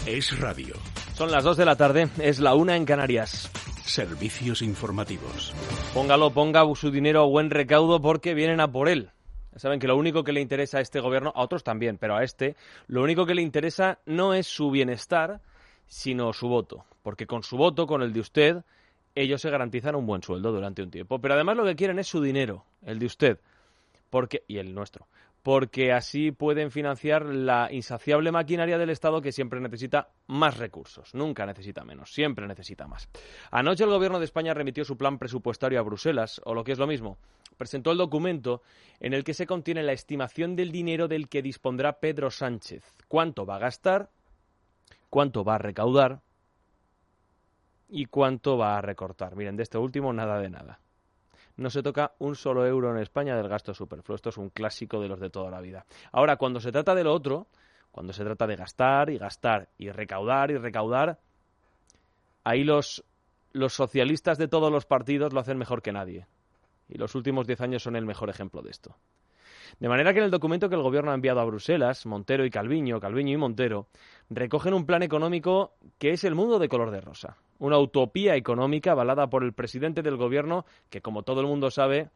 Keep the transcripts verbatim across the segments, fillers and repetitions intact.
Es radio. Son las dos de la tarde, es la una en Canarias. Servicios informativos. Póngalo, ponga su dinero a buen recaudo porque vienen a por él. Ya saben que lo único que le interesa a este gobierno, a otros también, pero a este, lo único que le interesa no es su bienestar, sino su voto. Porque con su voto, con el de usted, ellos se garantizan un buen sueldo durante un tiempo. Pero además lo que quieren es su dinero, el de usted, porque y el nuestro. Porque así pueden financiar la insaciable maquinaria del Estado que siempre necesita más recursos, nunca necesita menos, siempre necesita más. Anoche el Gobierno de España remitió su plan presupuestario a Bruselas, o lo que es lo mismo, presentó el documento en el que se contiene la estimación del dinero del que dispondrá Pedro Sánchez, cuánto va a gastar, cuánto va a recaudar y cuánto va a recortar. Miren, de este último nada de nada. No se toca un solo euro en España del gasto superfluo. Esto es un clásico de los de toda la vida. Ahora, cuando se trata de lo otro, cuando se trata de gastar y gastar y recaudar y recaudar, ahí los, los socialistas de todos los partidos lo hacen mejor que nadie. Y los últimos diez años son el mejor ejemplo de esto. De manera que en el documento que el Gobierno ha enviado a Bruselas, Montero y Calviño, Calviño y Montero, recogen un plan económico que es el mundo de color de rosa. Una utopía económica avalada por el presidente del Gobierno, que como todo el mundo sabe,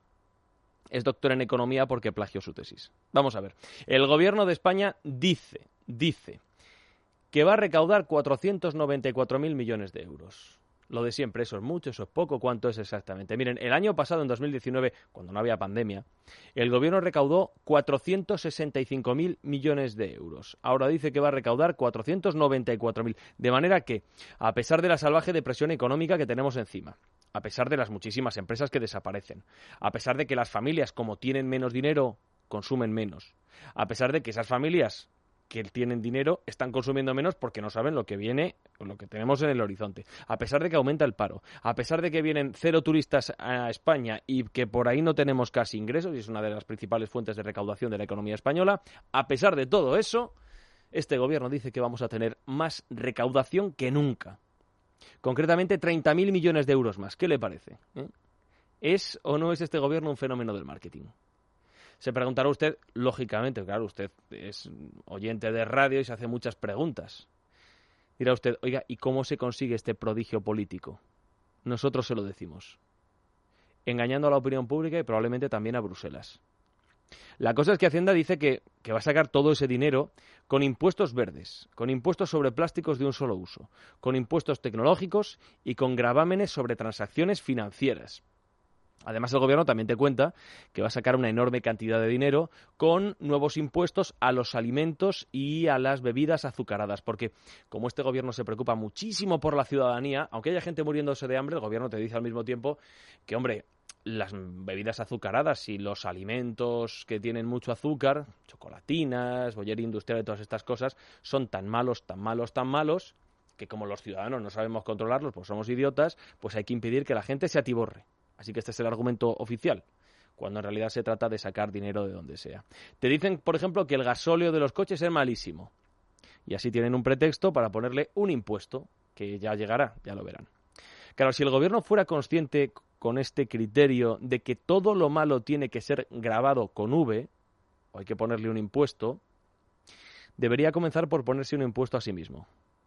es doctor en economía porque plagió su tesis. Vamos a ver. El Gobierno de España dice, dice, que va a recaudar cuatrocientos noventa y cuatro mil millones de euros. Lo de siempre, eso es mucho, eso es poco, ¿cuánto es exactamente? Miren, el año pasado, en dos mil diecinueve, cuando no había pandemia, el Gobierno recaudó cuatrocientos sesenta y cinco mil millones de euros. Ahora dice que va a recaudar cuatrocientos noventa y cuatro mil. De manera que, a pesar de la salvaje depresión económica que tenemos encima, a pesar de las muchísimas empresas que desaparecen, a pesar de que las familias, como tienen menos dinero, consumen menos, a pesar de que esas familias que tienen dinero están consumiendo menos porque no saben lo que viene o lo que tenemos en el horizonte. A pesar de que aumenta el paro, a pesar de que vienen cero turistas a España y que por ahí no tenemos casi ingresos, y es una de las principales fuentes de recaudación de la economía española, a pesar de todo eso, este gobierno dice que vamos a tener más recaudación que nunca. Concretamente treinta mil millones de euros más. ¿Qué le parece? ¿Eh? ¿Es o no es este gobierno un fenómeno del marketing? Se preguntará usted, lógicamente, claro, usted es oyente de radio y se hace muchas preguntas. Dirá usted, oiga, ¿y cómo se consigue este prodigio político? Nosotros se lo decimos. Engañando a la opinión pública y probablemente también a Bruselas. La cosa es que Hacienda dice que, que va a sacar todo ese dinero con impuestos verdes, con impuestos sobre plásticos de un solo uso, con impuestos tecnológicos y con gravámenes sobre transacciones financieras. Además, el Gobierno también te cuenta que va a sacar una enorme cantidad de dinero con nuevos impuestos a los alimentos y a las bebidas azucaradas, porque como este Gobierno se preocupa muchísimo por la ciudadanía, aunque haya gente muriéndose de hambre, el Gobierno te dice al mismo tiempo que, hombre, las bebidas azucaradas y los alimentos que tienen mucho azúcar, chocolatinas, bollería industrial y todas estas cosas, son tan malos, tan malos, tan malos, que como los ciudadanos no sabemos controlarlos, pues somos idiotas, pues hay que impedir que la gente se atiborre. Así que este es el argumento oficial, cuando en realidad se trata de sacar dinero de donde sea. Te dicen, por ejemplo, que el gasóleo de los coches es malísimo. Y así tienen un pretexto para ponerle un impuesto, que ya llegará, ya lo verán. Claro, si el Gobierno fuera consciente con este criterio de que todo lo malo tiene que ser gravado con V, o hay que ponerle un impuesto, debería comenzar por ponerse un impuesto a sí mismo.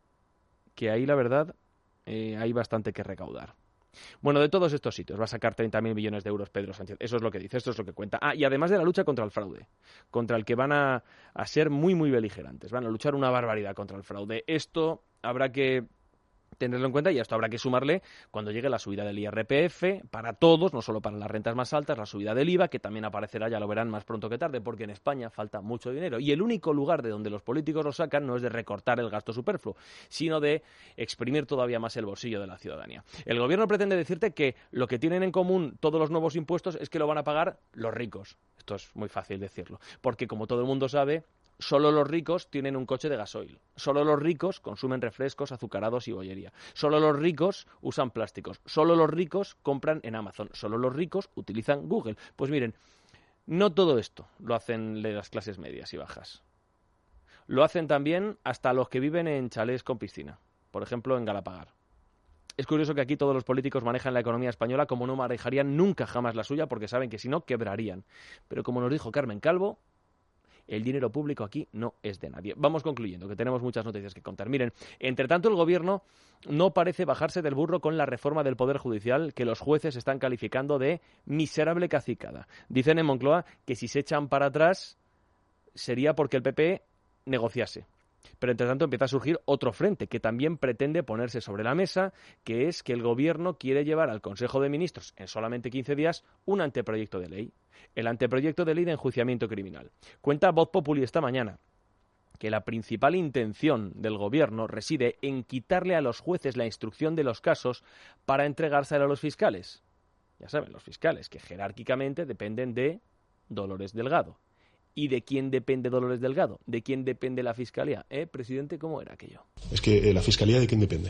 Que ahí, la verdad, eh, hay bastante que recaudar. Bueno, de todos estos sitios va a sacar treinta mil millones de euros Pedro Sánchez. Eso es lo que dice, esto es lo que cuenta. Ah, y además de la lucha contra el fraude, contra el que van a, a ser muy, muy beligerantes. Van a luchar una barbaridad contra el fraude. Esto habrá que tenerlo en cuenta y a esto habrá que sumarle cuando llegue la subida del I R P F para todos, no solo para las rentas más altas, la subida del I V A, que también aparecerá, ya lo verán más pronto que tarde, porque en España falta mucho dinero. Y el único lugar de donde los políticos lo sacan no es de recortar el gasto superfluo, sino de exprimir todavía más el bolsillo de la ciudadanía. El Gobierno pretende decirte que lo que tienen en común todos los nuevos impuestos es que lo van a pagar los ricos. Esto es muy fácil decirlo, porque como todo el mundo sabe, solo los ricos tienen un coche de gasoil. Solo los ricos consumen refrescos, azucarados y bollería. Solo los ricos usan plásticos. Solo los ricos compran en Amazon. Solo los ricos utilizan Google. Pues miren, no todo esto lo hacen las clases medias y bajas. Lo hacen también hasta los que viven en chalés con piscina. Por ejemplo, en Galapagar. Es curioso que aquí todos los políticos manejan la economía española como no manejarían nunca jamás la suya, porque saben que si no, quebrarían. Pero como nos dijo Carmen Calvo, El dinero público aquí no es de nadie. Vamos concluyendo, que tenemos muchas noticias que contar. Miren, entre tanto el Gobierno no parece bajarse del burro con la reforma del Poder Judicial que los jueces están calificando de miserable cacicada. Dicen en Moncloa que si se echan para atrás sería porque el P P negociase. Pero entre tanto empieza a surgir otro frente que también pretende ponerse sobre la mesa, que es que el Gobierno quiere llevar al Consejo de Ministros en solamente quince días un anteproyecto de ley. El anteproyecto de ley de enjuiciamiento criminal. Cuenta Voz Populi esta mañana que la principal intención del Gobierno reside en quitarle a los jueces la instrucción de los casos para entregársela a los fiscales. Ya saben, los fiscales, que jerárquicamente dependen de Dolores Delgado. ¿Y de quién depende Dolores Delgado? ¿De quién depende la Fiscalía? ¿Eh, presidente? ¿Cómo era aquello? Es que eh, la Fiscalía, ¿de quién depende?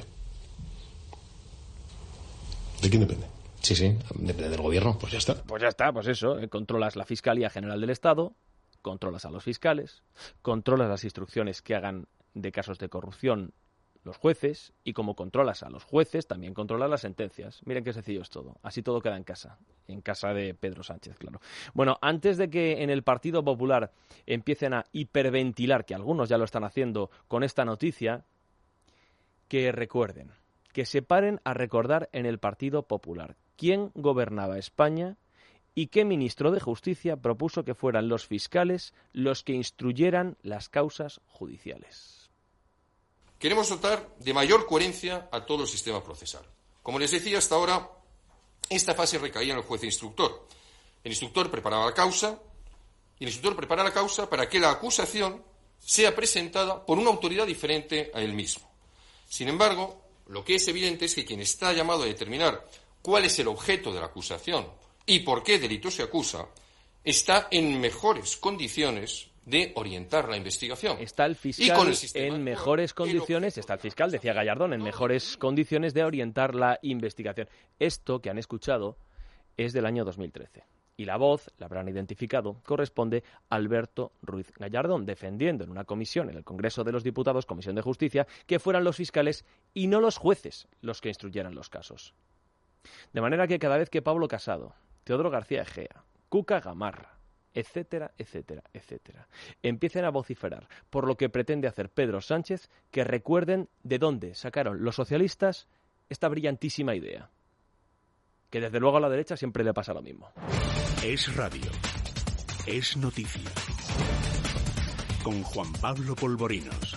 ¿De quién depende? Sí, sí, depende del Gobierno. Pues ya está. Pues ya está, pues eso. Eh, controlas la Fiscalía General del Estado, controlas a los fiscales, controlas las instrucciones que hagan de casos de corrupción los jueces, y como controlas a los jueces, también controlas las sentencias. Miren qué sencillo es todo. Así todo queda en casa. En casa de Pedro Sánchez, claro. Bueno, antes de que en el Partido Popular empiecen a hiperventilar, que algunos ya lo están haciendo con esta noticia, que recuerden, que se paren a recordar en el Partido Popular quién gobernaba España y qué ministro de Justicia propuso que fueran los fiscales los que instruyeran las causas judiciales. Queremos dotar de mayor coherencia a todo el sistema procesal. Como les decía, hasta ahora, esta fase recaía en el juez instructor. El instructor preparaba la causa y el instructor prepara la causa para que la acusación sea presentada por una autoridad diferente a él mismo. Sin embargo, lo que es evidente es que quien está llamado a determinar cuál es el objeto de la acusación y por qué delito se acusa, está en mejores condiciones de orientar la investigación. Está el fiscal el en mejores condiciones, está el fiscal, decía Gallardón, en mejores condiciones de orientar la investigación. Esto que han escuchado es del año dos mil trece. Y la voz, la habrán identificado, corresponde a Alberto Ruiz Gallardón, defendiendo en una comisión en el Congreso de los Diputados, Comisión de Justicia, que fueran los fiscales y no los jueces los que instruyeran los casos. De manera que cada vez que Pablo Casado, Teodoro García Egea, Cuca Gamarra, etcétera, etcétera, etcétera, empiecen a vociferar por lo que pretende hacer Pedro Sánchez, que recuerden de dónde sacaron los socialistas esta brillantísima idea. Que desde luego a la derecha siempre le pasa lo mismo. Es radio. Es noticia. Con Juan Pablo Polvorinos.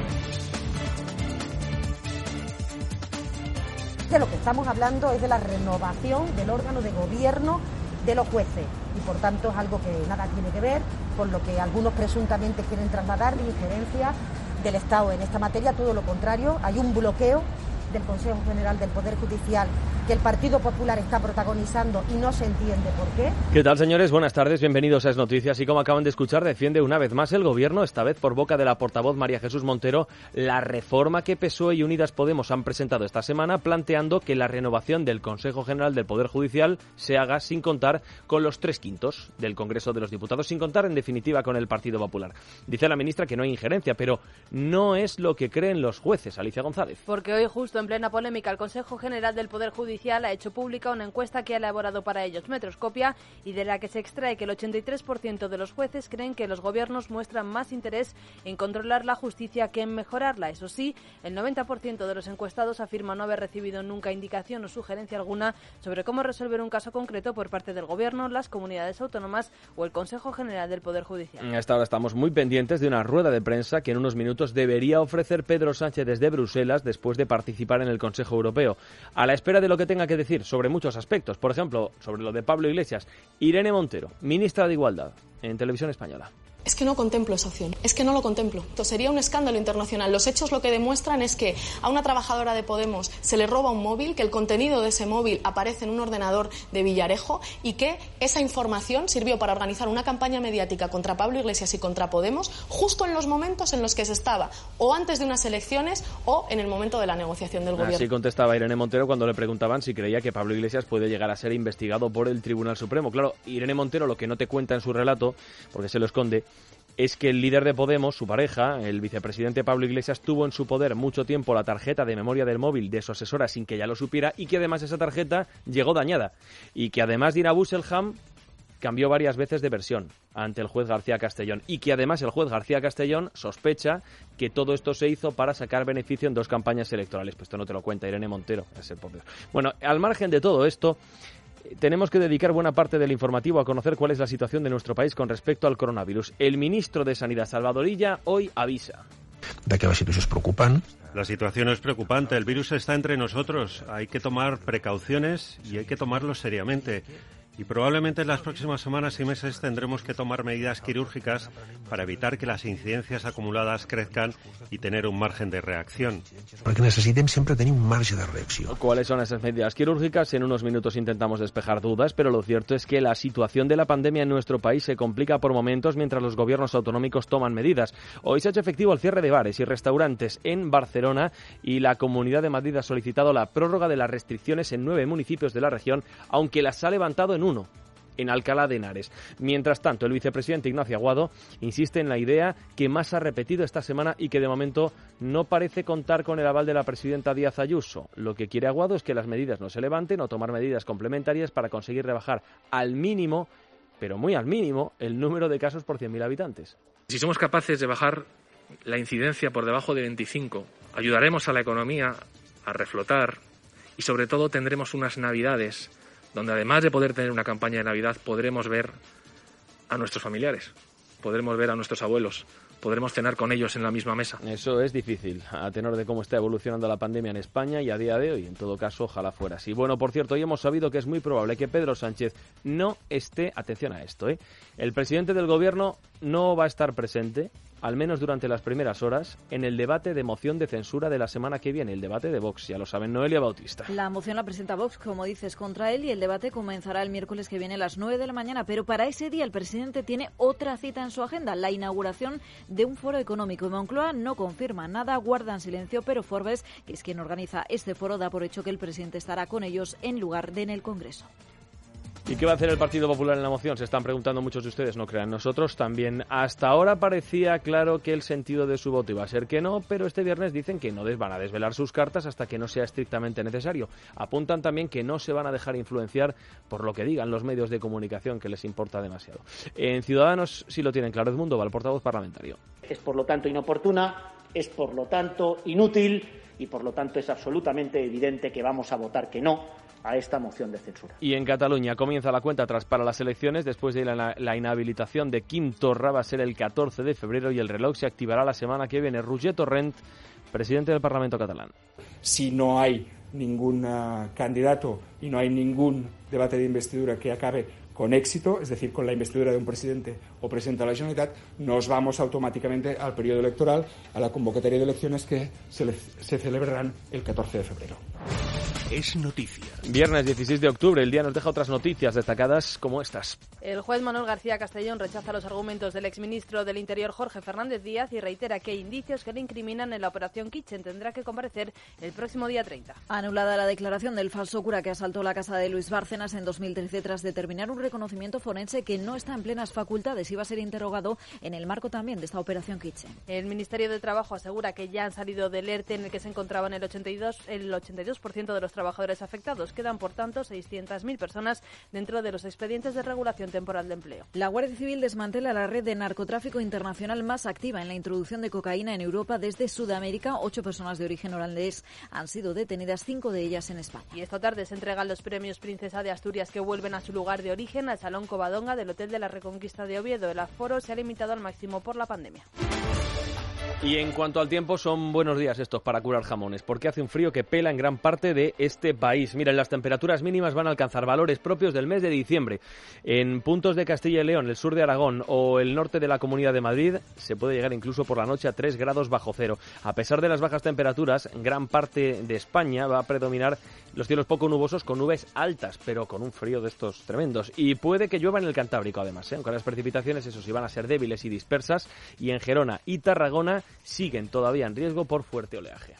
De lo que estamos hablando es de la renovación del órgano de gobierno de los jueces y por tanto es algo que nada tiene que ver con lo que algunos presuntamente quieren trasladar de injerencia del Estado en esta materia. Todo lo contrario, hay un bloqueo del Consejo General del Poder Judicial que el Partido Popular está protagonizando y no se entiende por qué. ¿Qué tal, señores? Buenas tardes, bienvenidos a Es Noticias. Y como acaban de escuchar, defiende una vez más el Gobierno, esta vez por boca de la portavoz María Jesús Montero, la reforma que P S O E y Unidas Podemos han presentado esta semana, planteando que la renovación del Consejo General del Poder Judicial se haga sin contar con los tres quintos del Congreso de los Diputados, sin contar, en definitiva, con el Partido Popular. Dice la ministra que no hay injerencia, pero no es lo que creen los jueces. Alicia González. Porque hoy, justo en plena polémica, el Consejo General del Poder Judicial ha hecho pública una encuesta que ha elaborado para ellos Metroscopia y de la que se extrae que el ochenta y tres por ciento de los jueces creen que los gobiernos muestran más interés en controlar la justicia que en mejorarla. Eso sí, el noventa por ciento de los encuestados afirma no haber recibido nunca indicación o sugerencia alguna sobre cómo resolver un caso concreto por parte del Gobierno, las comunidades autónomas o el Consejo General del Poder Judicial. Hasta ahora estamos muy pendientes de una rueda de prensa que en unos minutos debería ofrecer Pedro Sánchez desde Bruselas después de participar en el Consejo Europeo. A la espera de lo que tenga que decir sobre muchos aspectos, por ejemplo, sobre lo de Pablo Iglesias, Irene Montero, ministra de Igualdad, en Televisión Española. Es que no contemplo esa opción, es que no lo contemplo. Entonces, sería un escándalo internacional. Los hechos lo que demuestran es que a una trabajadora de Podemos se le roba un móvil, que el contenido de ese móvil aparece en un ordenador de Villarejo y que esa información sirvió para organizar una campaña mediática contra Pablo Iglesias y contra Podemos justo en los momentos en los que se estaba o antes de unas elecciones o en el momento de la negociación del gobierno. Así contestaba Irene Montero cuando le preguntaban si creía que Pablo Iglesias puede llegar a ser investigado por el Tribunal Supremo. Claro, Irene Montero lo que no te cuenta en su relato, porque se lo esconde, es que el líder de Podemos, su pareja, el vicepresidente Pablo Iglesias, tuvo en su poder mucho tiempo la tarjeta de memoria del móvil de su asesora sin que ella lo supiera y que además esa tarjeta llegó dañada. Y que además Dina Busselham cambió varias veces de versión ante el juez García Castellón y que además el juez García Castellón sospecha que todo esto se hizo para sacar beneficio en dos campañas electorales. Pues esto no te lo cuenta Irene Montero. Es el por bueno, al margen de todo esto, tenemos que dedicar buena parte del informativo a conocer cuál es la situación de nuestro país con respecto al coronavirus. El ministro de Sanidad, Salvador Illa, hoy avisa de que la situación es preocupante. La situación es preocupante, el virus está entre nosotros, hay que tomar precauciones y hay que tomarlo seriamente. Y probablemente en las próximas semanas y meses tendremos que tomar medidas quirúrgicas para evitar que las incidencias acumuladas crezcan y tener un margen de reacción. Porque necesitem siempre tener un margen de reacción. ¿Cuáles son esas medidas quirúrgicas? En unos minutos intentamos despejar dudas, pero lo cierto es que la situación de la pandemia en nuestro país se complica por momentos mientras los gobiernos autonómicos toman medidas. Hoy se ha hecho efectivo el cierre de bares y restaurantes en Barcelona y la Comunidad de Madrid ha solicitado la prórroga de las restricciones en nueve municipios de la región, aunque las ha levantado en uno, en Alcalá de Henares. Mientras tanto, el vicepresidente Ignacio Aguado insiste en la idea que más ha repetido esta semana y que de momento no parece contar con el aval de la presidenta Díaz Ayuso. Lo que quiere Aguado es que las medidas no se levanten o tomar medidas complementarias para conseguir rebajar al mínimo, pero muy al mínimo, el número de casos por cien mil habitantes. Si somos capaces de bajar la incidencia por debajo de veinticinco, ayudaremos a la economía a reflotar y sobre todo tendremos unas navidades donde además de poder tener una campaña de Navidad, podremos ver a nuestros familiares, podremos ver a nuestros abuelos, podremos cenar con ellos en la misma mesa. Eso es difícil, a tenor de cómo está evolucionando la pandemia en España y a día de hoy. En todo caso, ojalá fuera así. Bueno, por cierto, hoy hemos sabido que es muy probable que Pedro Sánchez no esté, atención a esto, ¿eh? El presidente del Gobierno no va a estar presente, al menos durante las primeras horas, en el debate de moción de censura de la semana que viene, el debate de Vox, ya lo saben, Noelia Bautista. La moción la presenta Vox, como dices, contra él, y el debate comenzará el miércoles que viene a las nueve de la mañana, pero para ese día el presidente tiene otra cita en su agenda, la inauguración de un foro económico. Moncloa no confirma nada, guardan silencio, pero Forbes, que es quien organiza este foro, da por hecho que el presidente estará con ellos en lugar de en el Congreso. ¿Y qué va a hacer el Partido Popular en la moción? Se están preguntando muchos de ustedes, no crean. Nosotros también. Hasta ahora parecía claro que el sentido de su voto iba a ser que no, pero este viernes dicen que no van a desvelar sus cartas hasta que no sea estrictamente necesario. Apuntan también que no se van a dejar influenciar por lo que digan los medios de comunicación, que les importa demasiado. En Ciudadanos sí lo tienen claro. Edmundo va, el portavoz parlamentario. Es por lo tanto inoportuna, es por lo tanto inútil y por lo tanto es absolutamente evidente que vamos a votar que no a esta moción de censura. Y en Cataluña comienza la cuenta atrás para las elecciones. Después de la, la inhabilitación de Quim Torra, va a ser el catorce de febrero y el reloj se activará la semana que viene. Roger Torrent, presidente del Parlamento catalán. Si no hay ningún uh, candidato y no hay ningún debate de investidura que acabe con éxito, es decir, con la investidura de un presidente o presidenta de la Generalitat, nos vamos automáticamente al periodo electoral, a la convocatoria de elecciones que se, le, se celebrarán el catorce de febrero. Es noticia. Viernes dieciséis de octubre, el día nos deja otras noticias destacadas como estas. El juez Manuel García Castellón rechaza los argumentos del exministro del Interior Jorge Fernández Díaz y reitera que hay indicios que le incriminan en la operación Kitchen. Tendrá que comparecer el próximo día treinta. Anulada la declaración del falso cura que asaltó la casa de Luis Bárcenas en dos mil trece tras determinar un reconocimiento forense que no está en plenas facultades y va a ser interrogado en el marco también de esta operación Kitchen. El Ministerio de Trabajo asegura que ya han salido del ERTE en el que se encontraban el ochenta y dos, el ochenta y dos por ciento de los trabajadores afectados. Quedan, por tanto, seiscientas mil personas dentro de los expedientes de regulación temporal de empleo. La Guardia Civil desmantela la red de narcotráfico internacional más activa en la introducción de cocaína en Europa desde Sudamérica. Ocho personas de origen holandés han sido detenidas, cinco de ellas en España. Y esta tarde se entregan los premios Princesa de Asturias que vuelven a su lugar de origen, al Salón Covadonga del Hotel de la Reconquista de Oviedo. El aforo se ha limitado al máximo por la pandemia. Y en cuanto al tiempo, son buenos días estos para curar jamones, porque hace un frío que pela en gran parte de este país. Miren, las temperaturas mínimas van a alcanzar valores propios del mes de diciembre. En puntos de Castilla y León, el sur de Aragón o el norte de la Comunidad de Madrid, se puede llegar incluso por la noche a tres grados bajo cero. A pesar de las bajas temperaturas, en gran parte de España va a predominar los cielos poco nubosos con nubes altas, pero con un frío de estos tremendos. Y puede que llueva en el Cantábrico, además, ¿eh? Aunque las precipitaciones, eso sí, van a ser débiles y dispersas. Y en Gerona y Tarragona siguen todavía en riesgo por fuerte oleaje.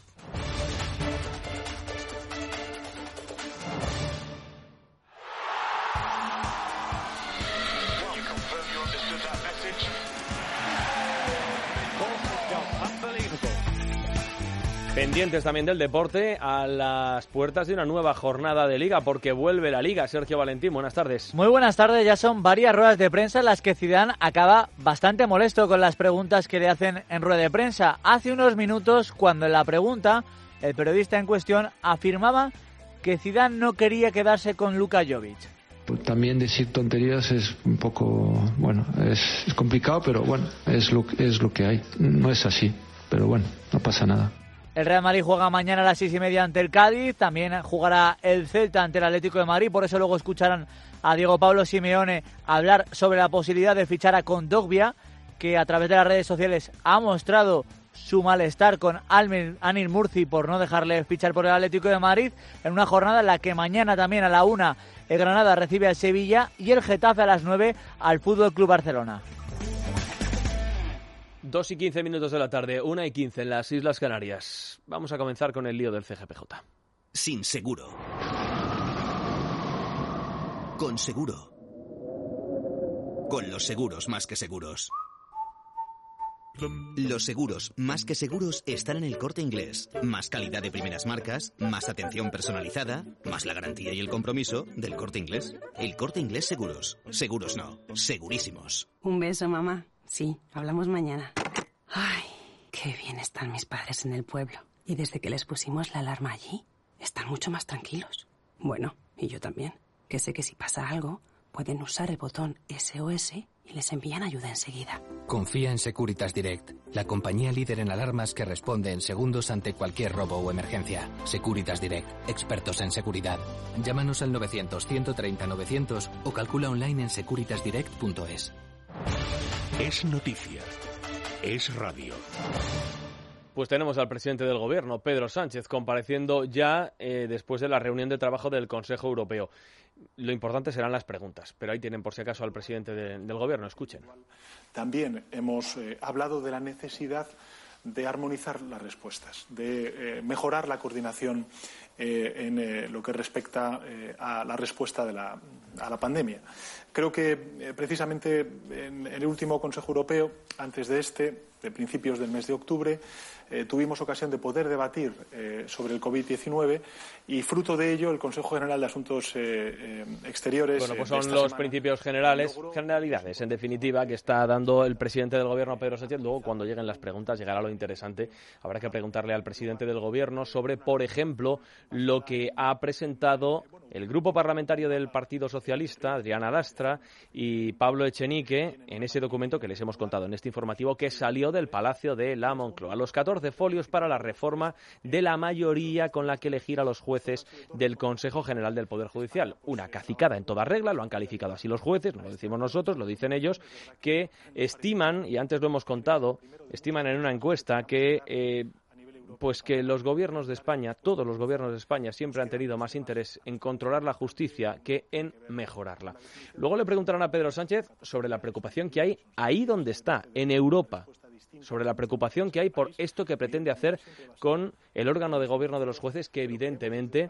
Pendientes también del deporte a las puertas de una nueva jornada de Liga, porque vuelve la Liga. Sergio Valentín, buenas tardes. Muy buenas tardes. Ya son varias ruedas de prensa en las que Zidane acaba bastante molesto con las preguntas que le hacen en rueda de prensa. Hace unos minutos, cuando en la pregunta, el periodista en cuestión afirmaba que Zidane no quería quedarse con Luka Jovic. También decir tonterías es un poco, bueno, es, es complicado, pero bueno, es lo, es lo que hay. No es así, pero bueno, no pasa nada. El Real Madrid juega mañana a las seis y media ante el Cádiz, también jugará el Celta ante el Atlético de Madrid, por eso luego escucharán a Diego Pablo Simeone hablar sobre la posibilidad de fichar a Kondogbia, que a través de las redes sociales ha mostrado su malestar con Anil Murci por no dejarle fichar por el Atlético de Madrid, en una jornada en la que mañana también a la una el Granada recibe al Sevilla y el Getafe a las nueve al Fútbol Club Barcelona. Dos y quince minutos de la tarde, una y quince en las Islas Canarias. Vamos a comenzar con el lío del C G P J. Sin seguro. Con seguro. Con los seguros más que seguros. Los seguros más que seguros están en El Corte Inglés. Más calidad de primeras marcas, más atención personalizada, más la garantía y el compromiso del Corte Inglés. El Corte Inglés Seguros. Seguros no, segurísimos. Un beso, mamá. Sí, hablamos mañana. Ay, qué bien están mis padres en el pueblo. Y desde que les pusimos la alarma allí, están mucho más tranquilos. Bueno, y yo también, que sé que si pasa algo, pueden usar el botón S O S y les envían ayuda enseguida. Confía en Securitas Direct, la compañía líder en alarmas que responde en segundos ante cualquier robo o emergencia. Securitas Direct, expertos en seguridad. Llámanos al novecientos, ciento treinta, novecientos o calcula online en securitas direct punto es. Es noticia. Es radio. Pues tenemos al presidente del Gobierno, Pedro Sánchez, compareciendo ya eh, después de la reunión de trabajo del Consejo Europeo. Lo importante serán las preguntas, pero ahí tienen por si acaso al presidente de, del Gobierno. Escuchen. También hemos eh, hablado de la necesidad de armonizar las respuestas, de eh, mejorar la coordinación eh, en eh, lo que respecta eh, a la respuesta de la, a la pandemia. Creo que eh, precisamente en, en el último Consejo Europeo, antes de este, de principios del mes de octubre, eh, tuvimos ocasión de poder debatir eh, sobre el COVID diecinueve y fruto de ello el Consejo General de Asuntos eh, eh, Exteriores. Bueno, pues eh, son los semana, principios generales, generalidades en definitiva, que está dando el presidente del Gobierno, Pedro Sánchez. Luego, cuando lleguen las preguntas, llegará lo interesante. Habrá que preguntarle al presidente del Gobierno sobre, por ejemplo, lo que ha presentado el Grupo Parlamentario del Partido Socialista, Adriana Lastra y Pablo Echenique, en ese documento que les hemos contado en este informativo, que salió del Palacio de la Moncloa. Los catorce folios para la reforma de la mayoría con la que elegir a los jueces del Consejo General del Poder Judicial. Una cacicada en toda regla, lo han calificado así los jueces, no lo decimos nosotros, lo dicen ellos, que estiman, y antes lo hemos contado, estiman en una encuesta que... Eh, Pues que los gobiernos de España, todos los gobiernos de España, siempre han tenido más interés en controlar la justicia que en mejorarla. Luego le preguntaron a Pedro Sánchez sobre la preocupación que hay ahí donde está, en Europa, sobre la preocupación que hay por esto que pretende hacer con el órgano de gobierno de los jueces, que evidentemente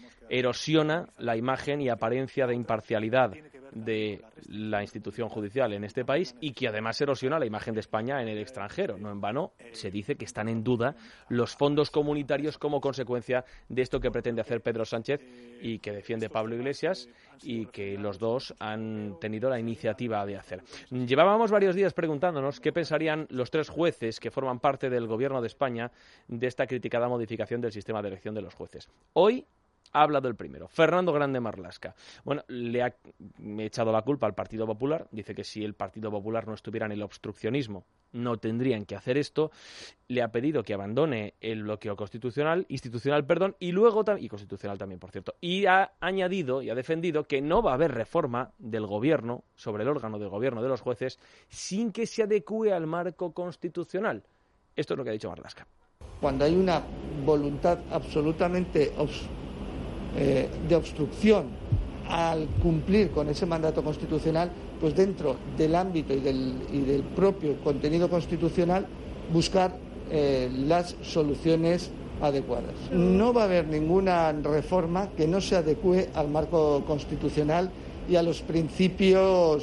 erosiona la imagen y apariencia de imparcialidad de la institución judicial en este país y que además erosiona la imagen de España en el extranjero. No en vano se dice que están en duda los fondos comunitarios como consecuencia de esto que pretende hacer Pedro Sánchez y que defiende Pablo Iglesias, y que los dos han tenido la iniciativa de hacer. Llevábamos varios días preguntándonos qué pensarían los tres jueces que forman parte del Gobierno de España de esta criticada modificación del sistema de elección de los jueces. Hoy ha hablado el primero, Fernando Grande Marlaska. Bueno, le ha echado la culpa al Partido Popular. Dice que si el Partido Popular no estuviera en el obstruccionismo, no tendrían que hacer esto. Le ha pedido que abandone el bloqueo constitucional, institucional, perdón, y luego y constitucional también, por cierto. Y ha añadido y ha defendido que no va a haber reforma del gobierno sobre el órgano de gobierno de los jueces sin que se adecúe al marco constitucional. Esto es lo que ha dicho Marlaska. Cuando hay una voluntad absolutamente obs- eh, de obstrucción al cumplir con ese mandato constitucional, pues dentro del ámbito y del, y del propio contenido constitucional buscar eh, las soluciones adecuadas. No va a haber ninguna reforma que no se adecue al marco constitucional y a los principios eh,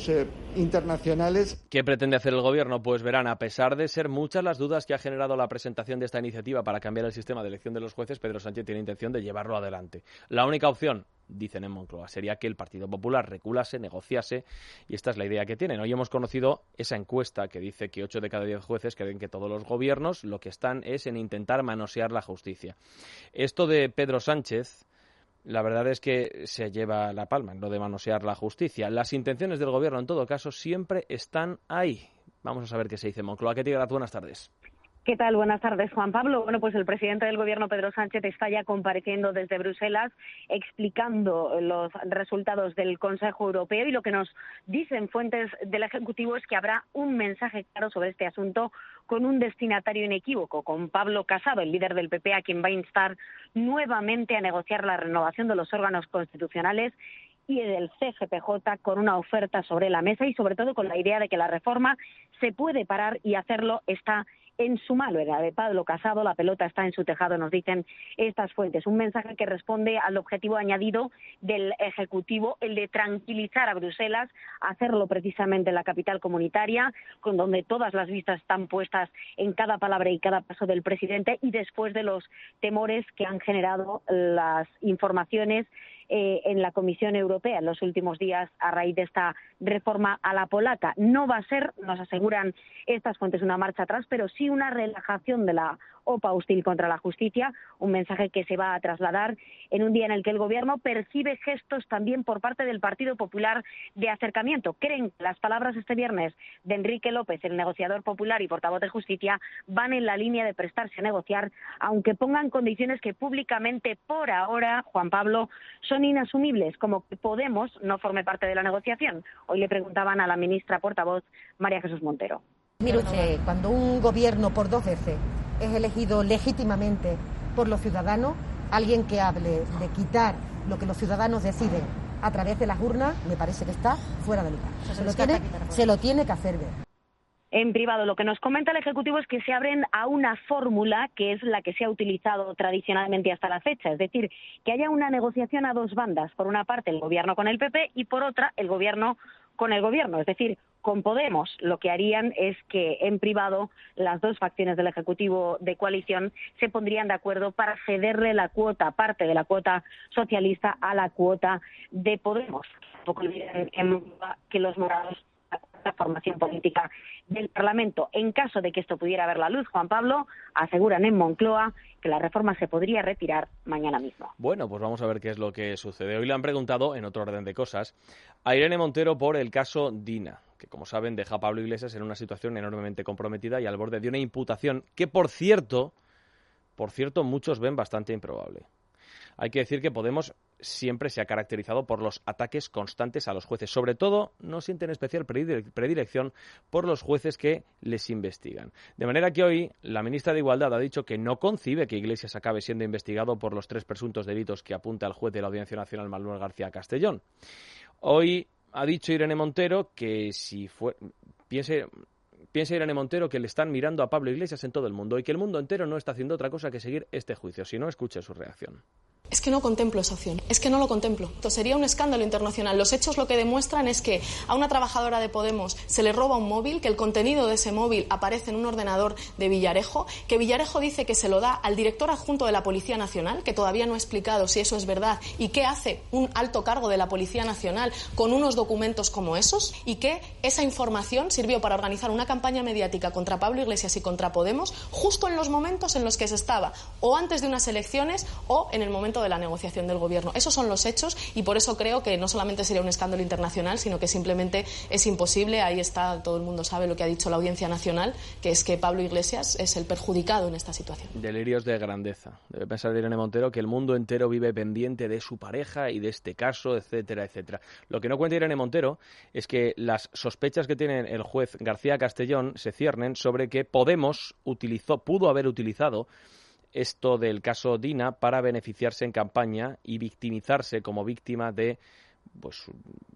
internacionales. ¿Qué pretende hacer el Gobierno? Pues verán, a pesar de ser muchas las dudas que ha generado la presentación de esta iniciativa para cambiar el sistema de elección de los jueces, Pedro Sánchez tiene intención de llevarlo adelante. La única opción, dicen en Moncloa, sería que el Partido Popular reculase, negociase, y esta es la idea que tienen. Hoy hemos conocido esa encuesta que dice que ocho de cada diez jueces creen que todos los gobiernos lo que están es en intentar manosear la justicia. Esto de Pedro Sánchez, la verdad es que se lleva la palma en lo de manosear la justicia. Las intenciones del Gobierno, en todo caso, siempre están ahí. Vamos a saber qué se dice en Moncloa. Ketty Garat, buenas tardes. ¿Qué tal? Buenas tardes, Juan Pablo. Bueno, pues el presidente del Gobierno, Pedro Sánchez, está ya compareciendo desde Bruselas explicando los resultados del Consejo Europeo, y lo que nos dicen fuentes del Ejecutivo es que habrá un mensaje claro sobre este asunto con un destinatario inequívoco, con Pablo Casado, el líder del P P, a quien va a instar nuevamente a negociar la renovación de los órganos constitucionales y del C G P J, con una oferta sobre la mesa y sobre todo con la idea de que la reforma se puede parar, y hacerlo está en su mano. Era de Pablo Casado, la pelota está en su tejado, nos dicen estas fuentes. Un mensaje que responde al objetivo añadido del Ejecutivo, el de tranquilizar a Bruselas, hacerlo precisamente en la capital comunitaria, con donde todas las vistas están puestas en cada palabra y cada paso del presidente, y después de los temores que han generado las informaciones Eh, en la Comisión Europea en los últimos días a raíz de esta reforma a la polaca. No va a ser, nos aseguran estas fuentes, una marcha atrás, pero sí una relajación de la OPA hostil contra la justicia, un mensaje que se va a trasladar en un día en el que el Gobierno percibe gestos también por parte del Partido Popular de acercamiento. Creen que las palabras este viernes de Enrique López, el negociador popular y portavoz de Justicia, van en la línea de prestarse a negociar, aunque pongan condiciones que públicamente por ahora, Juan Pablo, son inasumibles, como que Podemos no forme parte de la negociación. Hoy le preguntaban a la ministra portavoz, María Jesús Montero. Mire usted, cuando un gobierno por dos veces es elegido legítimamente por los ciudadanos, alguien que hable de quitar lo que los ciudadanos deciden a través de las urnas, me parece que está fuera de lugar. Se lo tiene, se lo tiene que hacer ver. En privado, lo que nos comenta el Ejecutivo es que se abren a una fórmula que es la que se ha utilizado tradicionalmente hasta la fecha, es decir, que haya una negociación a dos bandas, por una parte el Gobierno con el P P y por otra el Gobierno con el Gobierno, es decir, con Podemos. Lo que harían es que en privado las dos facciones del Ejecutivo de coalición se pondrían de acuerdo para cederle la cuota, parte de la cuota socialista, a la cuota de Podemos. Tampoco olviden que los morados, la formación política del Parlamento. En caso de que esto pudiera ver la luz, Juan Pablo, aseguran en Moncloa que la reforma se podría retirar mañana mismo. Bueno, pues vamos a ver qué es lo que sucede. Hoy le han preguntado, en otro orden de cosas, a Irene Montero por el caso Dina, que como saben deja a Pablo Iglesias en una situación enormemente comprometida y al borde de una imputación que, por cierto, por cierto, muchos ven bastante improbable. Hay que decir que Podemos siempre se ha caracterizado por los ataques constantes a los jueces. Sobre todo, no sienten especial predilección por los jueces que les investigan. De manera que hoy la ministra de Igualdad ha dicho que no concibe que Iglesias acabe siendo investigado por los tres presuntos delitos que apunta el juez de la Audiencia Nacional, Manuel García Castellón. Hoy ha dicho Irene Montero que si fue... piense... Piensa Irene Montero que le están mirando a Pablo Iglesias en todo el mundo y que el mundo entero no está haciendo otra cosa que seguir este juicio. Si no, escuche su reacción. Es que no contemplo esa opción, es que no lo contemplo. Esto sería un escándalo internacional. Los hechos lo que demuestran es que a una trabajadora de Podemos se le roba un móvil, que el contenido de ese móvil aparece en un ordenador de Villarejo, que Villarejo dice que se lo da al director adjunto de la Policía Nacional, que todavía no ha explicado si eso es verdad y qué hace un alto cargo de la Policía Nacional con unos documentos como esos, y que esa información sirvió para organizar una campaña mediática contra Pablo Iglesias y contra Podemos justo en los momentos en los que se estaba o antes de unas elecciones o en el momento de la negociación del Gobierno. Esos son los hechos y por eso creo que no solamente sería un escándalo internacional, sino que simplemente es imposible. Ahí está, todo el mundo sabe lo que ha dicho la Audiencia Nacional, que es que Pablo Iglesias es el perjudicado en esta situación. Delirios de grandeza. Debe pensar Irene Montero que el mundo entero vive pendiente de su pareja y de este caso, etcétera, etcétera. Lo que no cuenta Irene Montero es que las sospechas que tiene el juez García Castellón se ciernen sobre que Podemos utilizó, pudo haber utilizado esto del caso Dina para beneficiarse en campaña y victimizarse como víctima de pues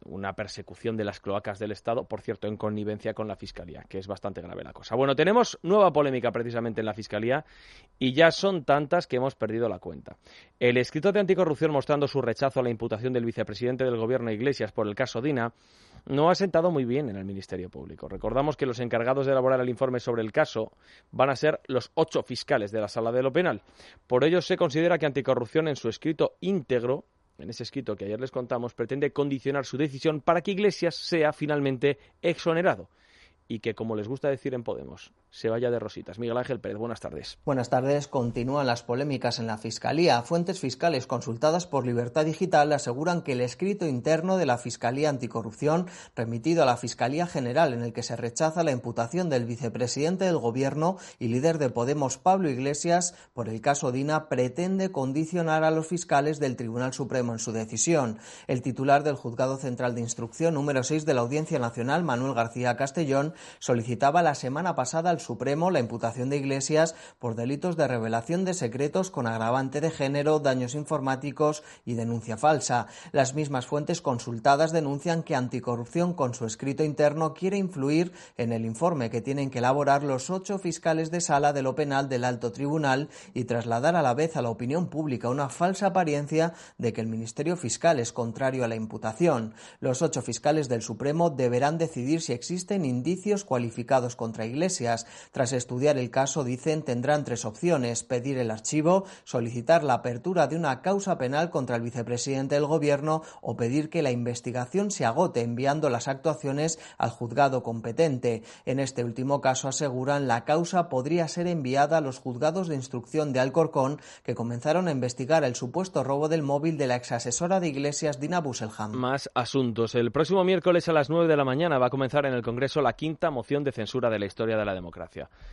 una persecución de las cloacas del Estado, por cierto, en connivencia con la Fiscalía, que es bastante grave la cosa. Bueno, tenemos nueva polémica precisamente en la Fiscalía y ya son tantas que hemos perdido la cuenta. El escrito de anticorrupción mostrando su rechazo a la imputación del vicepresidente del Gobierno Iglesias por el caso Dina no ha sentado muy bien en el Ministerio Público. Recordamos que los encargados de elaborar el informe sobre el caso van a ser los ocho fiscales de la Sala de lo Penal. Por ello se considera que Anticorrupción en su escrito íntegro, en ese escrito que ayer les contamos, pretende condicionar su decisión para que Iglesias sea finalmente exonerado y que, como les gusta decir en Podemos, se vaya de rositas. Miguel Ángel Pérez, buenas tardes. Buenas tardes. Continúan las polémicas en la Fiscalía. Fuentes fiscales consultadas por Libertad Digital aseguran que el escrito interno de la Fiscalía Anticorrupción, remitido a la Fiscalía General, en el que se rechaza la imputación del vicepresidente del Gobierno y líder de Podemos, Pablo Iglesias, por el caso Dina, pretende condicionar a los fiscales del Tribunal Supremo en su decisión. El titular del Juzgado Central de Instrucción número seis de la Audiencia Nacional, Manuel García Castellón, solicitaba la semana pasada al Supremo la imputación de Iglesias por delitos de revelación de secretos con agravante de género, daños informáticos y denuncia falsa. Las mismas fuentes consultadas denuncian que Anticorrupción, con su escrito interno, quiere influir en el informe que tienen que elaborar los ocho fiscales de Sala de lo Penal del Alto Tribunal y trasladar a la vez a la opinión pública una falsa apariencia de que el Ministerio Fiscal es contrario a la imputación. Los ocho fiscales del Supremo deberán decidir si existen indicios cualificados contra Iglesias. Tras estudiar el caso, dicen, tendrán tres opciones: pedir el archivo, solicitar la apertura de una causa penal contra el vicepresidente del Gobierno o pedir que la investigación se agote enviando las actuaciones al juzgado competente. En este último caso, aseguran, la causa podría ser enviada a los juzgados de instrucción de Alcorcón, que comenzaron a investigar el supuesto robo del móvil de la exasesora de Iglesias, Dina Busselham. Más asuntos. El próximo miércoles a las nueve de la mañana va a comenzar en el Congreso la quinta moción de censura de la historia de la democracia.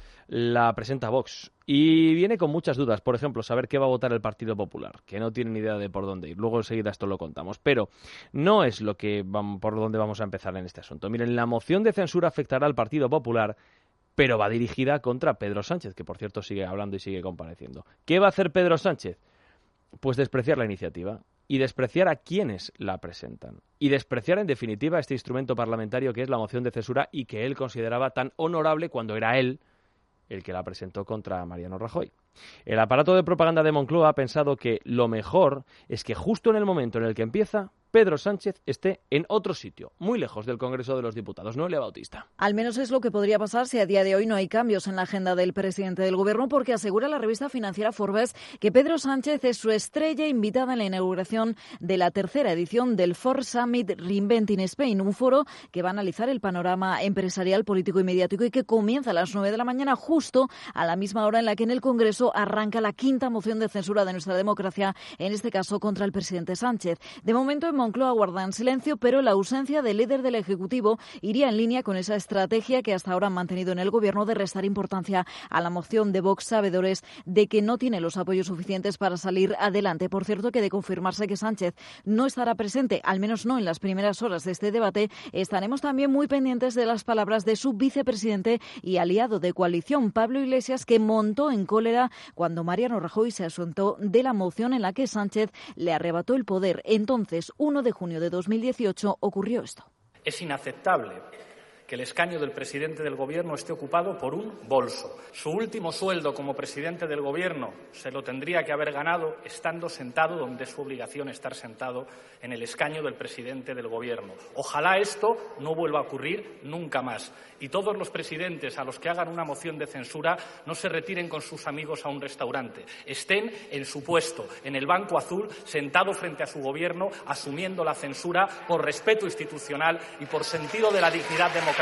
La presenta Vox y viene con muchas dudas. Por ejemplo, saber qué va a votar el Partido Popular, que no tiene ni idea de por dónde ir. Luego enseguida esto lo contamos. Pero no es lo que vamos, por donde vamos a empezar en este asunto. Miren, la moción de censura afectará al Partido Popular, pero va dirigida contra Pedro Sánchez, que por cierto sigue hablando y sigue compareciendo. ¿Qué va a hacer Pedro Sánchez? Pues despreciar la iniciativa y despreciar a quienes la presentan. Y despreciar, en definitiva, este instrumento parlamentario que es la moción de censura y que él consideraba tan honorable cuando era él el que la presentó contra Mariano Rajoy. El aparato de propaganda de Moncloa ha pensado que lo mejor es que justo en el momento en el que empieza, Pedro Sánchez esté en otro sitio, muy lejos del Congreso de los Diputados. Noelia Bautista. Al menos es lo que podría pasar si a día de hoy no hay cambios en la agenda del presidente del Gobierno, porque asegura la revista financiera Forbes que Pedro Sánchez es su estrella invitada en la inauguración de la tercera edición del Ford Summit Reinventing Spain, un foro que va a analizar el panorama empresarial, político y mediático y que comienza a las nueve de la mañana, justo a la misma hora en la que en el Congreso arranca la quinta moción de censura de nuestra democracia, en este caso contra el presidente Sánchez. De momento, en Moncloa guardan silencio, pero la ausencia del líder del Ejecutivo iría en línea con esa estrategia que hasta ahora han mantenido en el Gobierno de restar importancia a la moción de Vox, sabedores de que no tiene los apoyos suficientes para salir adelante. Por cierto, que de confirmarse que Sánchez no estará presente, al menos no en las primeras horas de este debate, estaremos también muy pendientes de las palabras de su vicepresidente y aliado de coalición, Pablo Iglesias, que montó en cólera cuando Mariano Rajoy se ausentó de la moción en la que Sánchez le arrebató el poder. Entonces, uno de junio de dos mil dieciocho, ocurrió esto. Es inaceptable que el escaño del presidente del Gobierno esté ocupado por un bolso. Su último sueldo como presidente del Gobierno se lo tendría que haber ganado estando sentado donde es su obligación estar sentado, en el escaño del presidente del Gobierno. Ojalá esto no vuelva a ocurrir nunca más. Y todos los presidentes a los que hagan una moción de censura no se retiren con sus amigos a un restaurante. Estén en su puesto, en el banco azul, sentado frente a su Gobierno, asumiendo la censura por respeto institucional y por sentido de la dignidad democrática.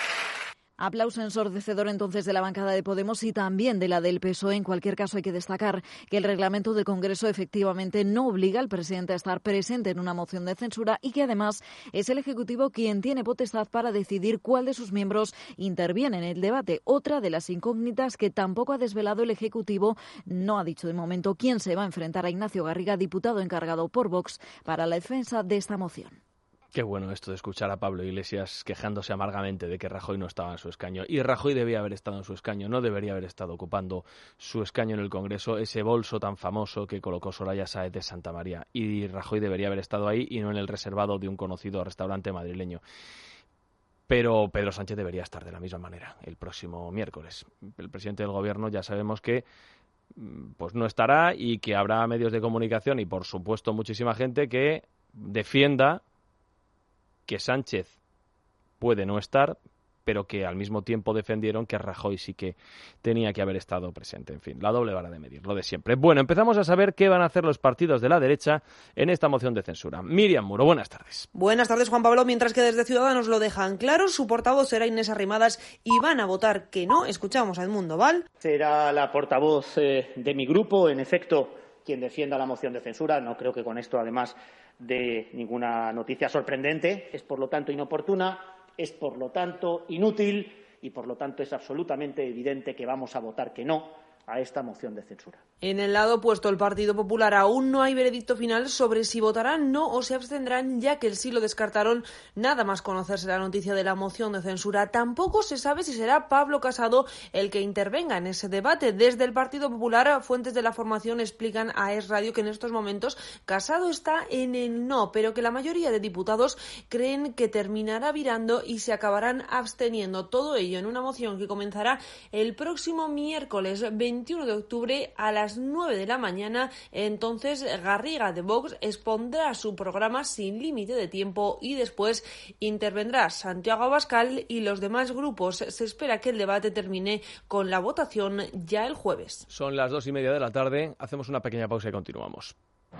Aplauso ensordecedor entonces de la bancada de Podemos y también de la del P S O E. En cualquier caso, hay que destacar que el reglamento del Congreso efectivamente no obliga al presidente a estar presente en una moción de censura y que además es el Ejecutivo quien tiene potestad para decidir cuál de sus miembros interviene en el debate. Otra de las incógnitas que tampoco ha desvelado el Ejecutivo, no ha dicho de momento quién se va a enfrentar a Ignacio Garriga, diputado encargado por Vox para la defensa de esta moción. Qué bueno esto de escuchar a Pablo Iglesias quejándose amargamente de que Rajoy no estaba en su escaño. Y Rajoy debía haber estado en su escaño, no debería haber estado ocupando su escaño en el Congreso, ese bolso tan famoso que colocó Soraya Sáez de Santamaría. Y Rajoy debería haber estado ahí y no en el reservado de un conocido restaurante madrileño. Pero Pedro Sánchez debería estar de la misma manera el próximo miércoles. El presidente del Gobierno ya sabemos que pues no estará y que habrá medios de comunicación y, por supuesto, muchísima gente que defienda que Sánchez puede no estar, pero que al mismo tiempo defendieron que Rajoy sí que tenía que haber estado presente. En fin, la doble vara de medir, lo de siempre. Bueno, empezamos a saber qué van a hacer los partidos de la derecha en esta moción de censura. Miriam Muro, buenas tardes. Buenas tardes, Juan Pablo. Mientras que desde Ciudadanos lo dejan claro, su portavoz será Inés Arrimadas y van a votar que no. Escuchamos a Edmundo Val. Será la portavoz eh, de mi grupo, en efecto, quien defienda la moción de censura. No creo que con esto, además de ninguna noticia sorprendente, es por lo tanto inoportuna, es por lo tanto inútil y por lo tanto es absolutamente evidente que vamos a votar que no a esta moción de censura. En el lado opuesto, el Partido Popular, aún no hay veredicto final sobre si votarán no o se abstendrán, ya que el sí lo descartaron nada más conocerse la noticia de la moción de censura. Tampoco se sabe si será Pablo Casado el que intervenga en ese debate. Desde el Partido Popular, fuentes de la formación explican a Es Radio que en estos momentos Casado está en el no, pero que la mayoría de diputados creen que terminará virando y se acabarán absteniendo. Todo ello en una moción que comenzará el próximo miércoles veintiuno de octubre a las nueve de la mañana. Entonces Garriga de Vox expondrá su programa sin límite de tiempo y después intervendrá Santiago Abascal y los demás grupos. Se espera que el debate termine con la votación ya el jueves. Son las dos y media de la tarde. Hacemos una pequeña pausa y continuamos.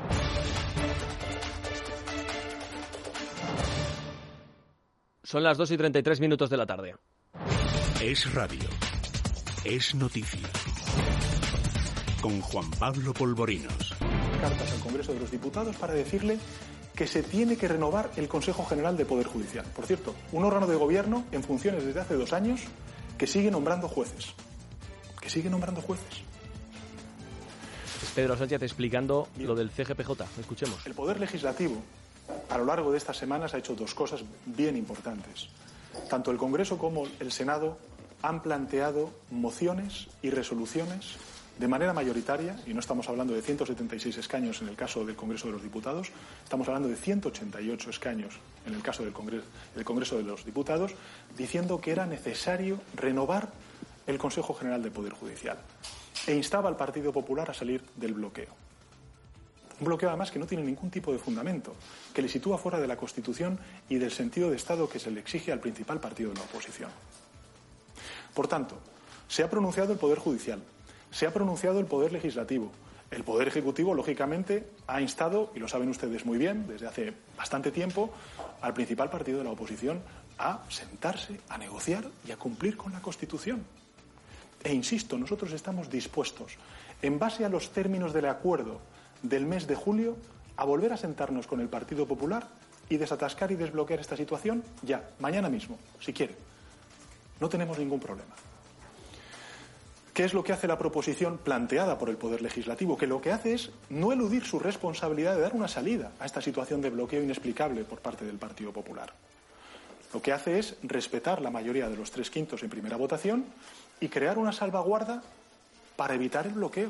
Son las dos y treinta y tres minutos de la tarde. Es radio. Es noticia. Con Juan Pablo Polvorinos. Cartas al Congreso de los Diputados para decirle que se tiene que renovar el Consejo General de Poder Judicial. Por cierto, un órgano de gobierno en funciones desde hace dos años que sigue nombrando jueces. Que sigue nombrando jueces. Es Pedro Sánchez explicando Bien. Lo del C G P J. Escuchemos. El Poder Legislativo, a lo largo de estas semanas, ha hecho dos cosas bien importantes. Tanto el Congreso como el Senado han planteado mociones y resoluciones de manera mayoritaria, y no estamos hablando de ciento setenta y seis escaños en el caso del Congreso de los Diputados, estamos hablando de ciento ochenta y ocho escaños en el caso del Congreso, del Congreso de los Diputados, diciendo que era necesario renovar el Consejo General de Poder Judicial e instaba al Partido Popular a salir del bloqueo. Un bloqueo, además, que no tiene ningún tipo de fundamento, que le sitúa fuera de la Constitución y del sentido de Estado que se le exige al principal partido de la oposición. Por tanto, se ha pronunciado el Poder Judicial, se ha pronunciado el Poder Legislativo. El Poder Ejecutivo, lógicamente, ha instado, y lo saben ustedes muy bien, desde hace bastante tiempo, al principal partido de la oposición a sentarse, a negociar y a cumplir con la Constitución. E insisto, nosotros estamos dispuestos, en base a los términos del acuerdo del mes de julio, a volver a sentarnos con el Partido Popular y desatascar y desbloquear esta situación ya, mañana mismo, si quiere. No tenemos ningún problema. ¿Qué es lo que hace la proposición planteada por el Poder Legislativo? Que lo que hace es no eludir su responsabilidad de dar una salida a esta situación de bloqueo inexplicable por parte del Partido Popular. Lo que hace es respetar la mayoría de los tres quintos en primera votación y crear una salvaguarda para evitar el bloqueo.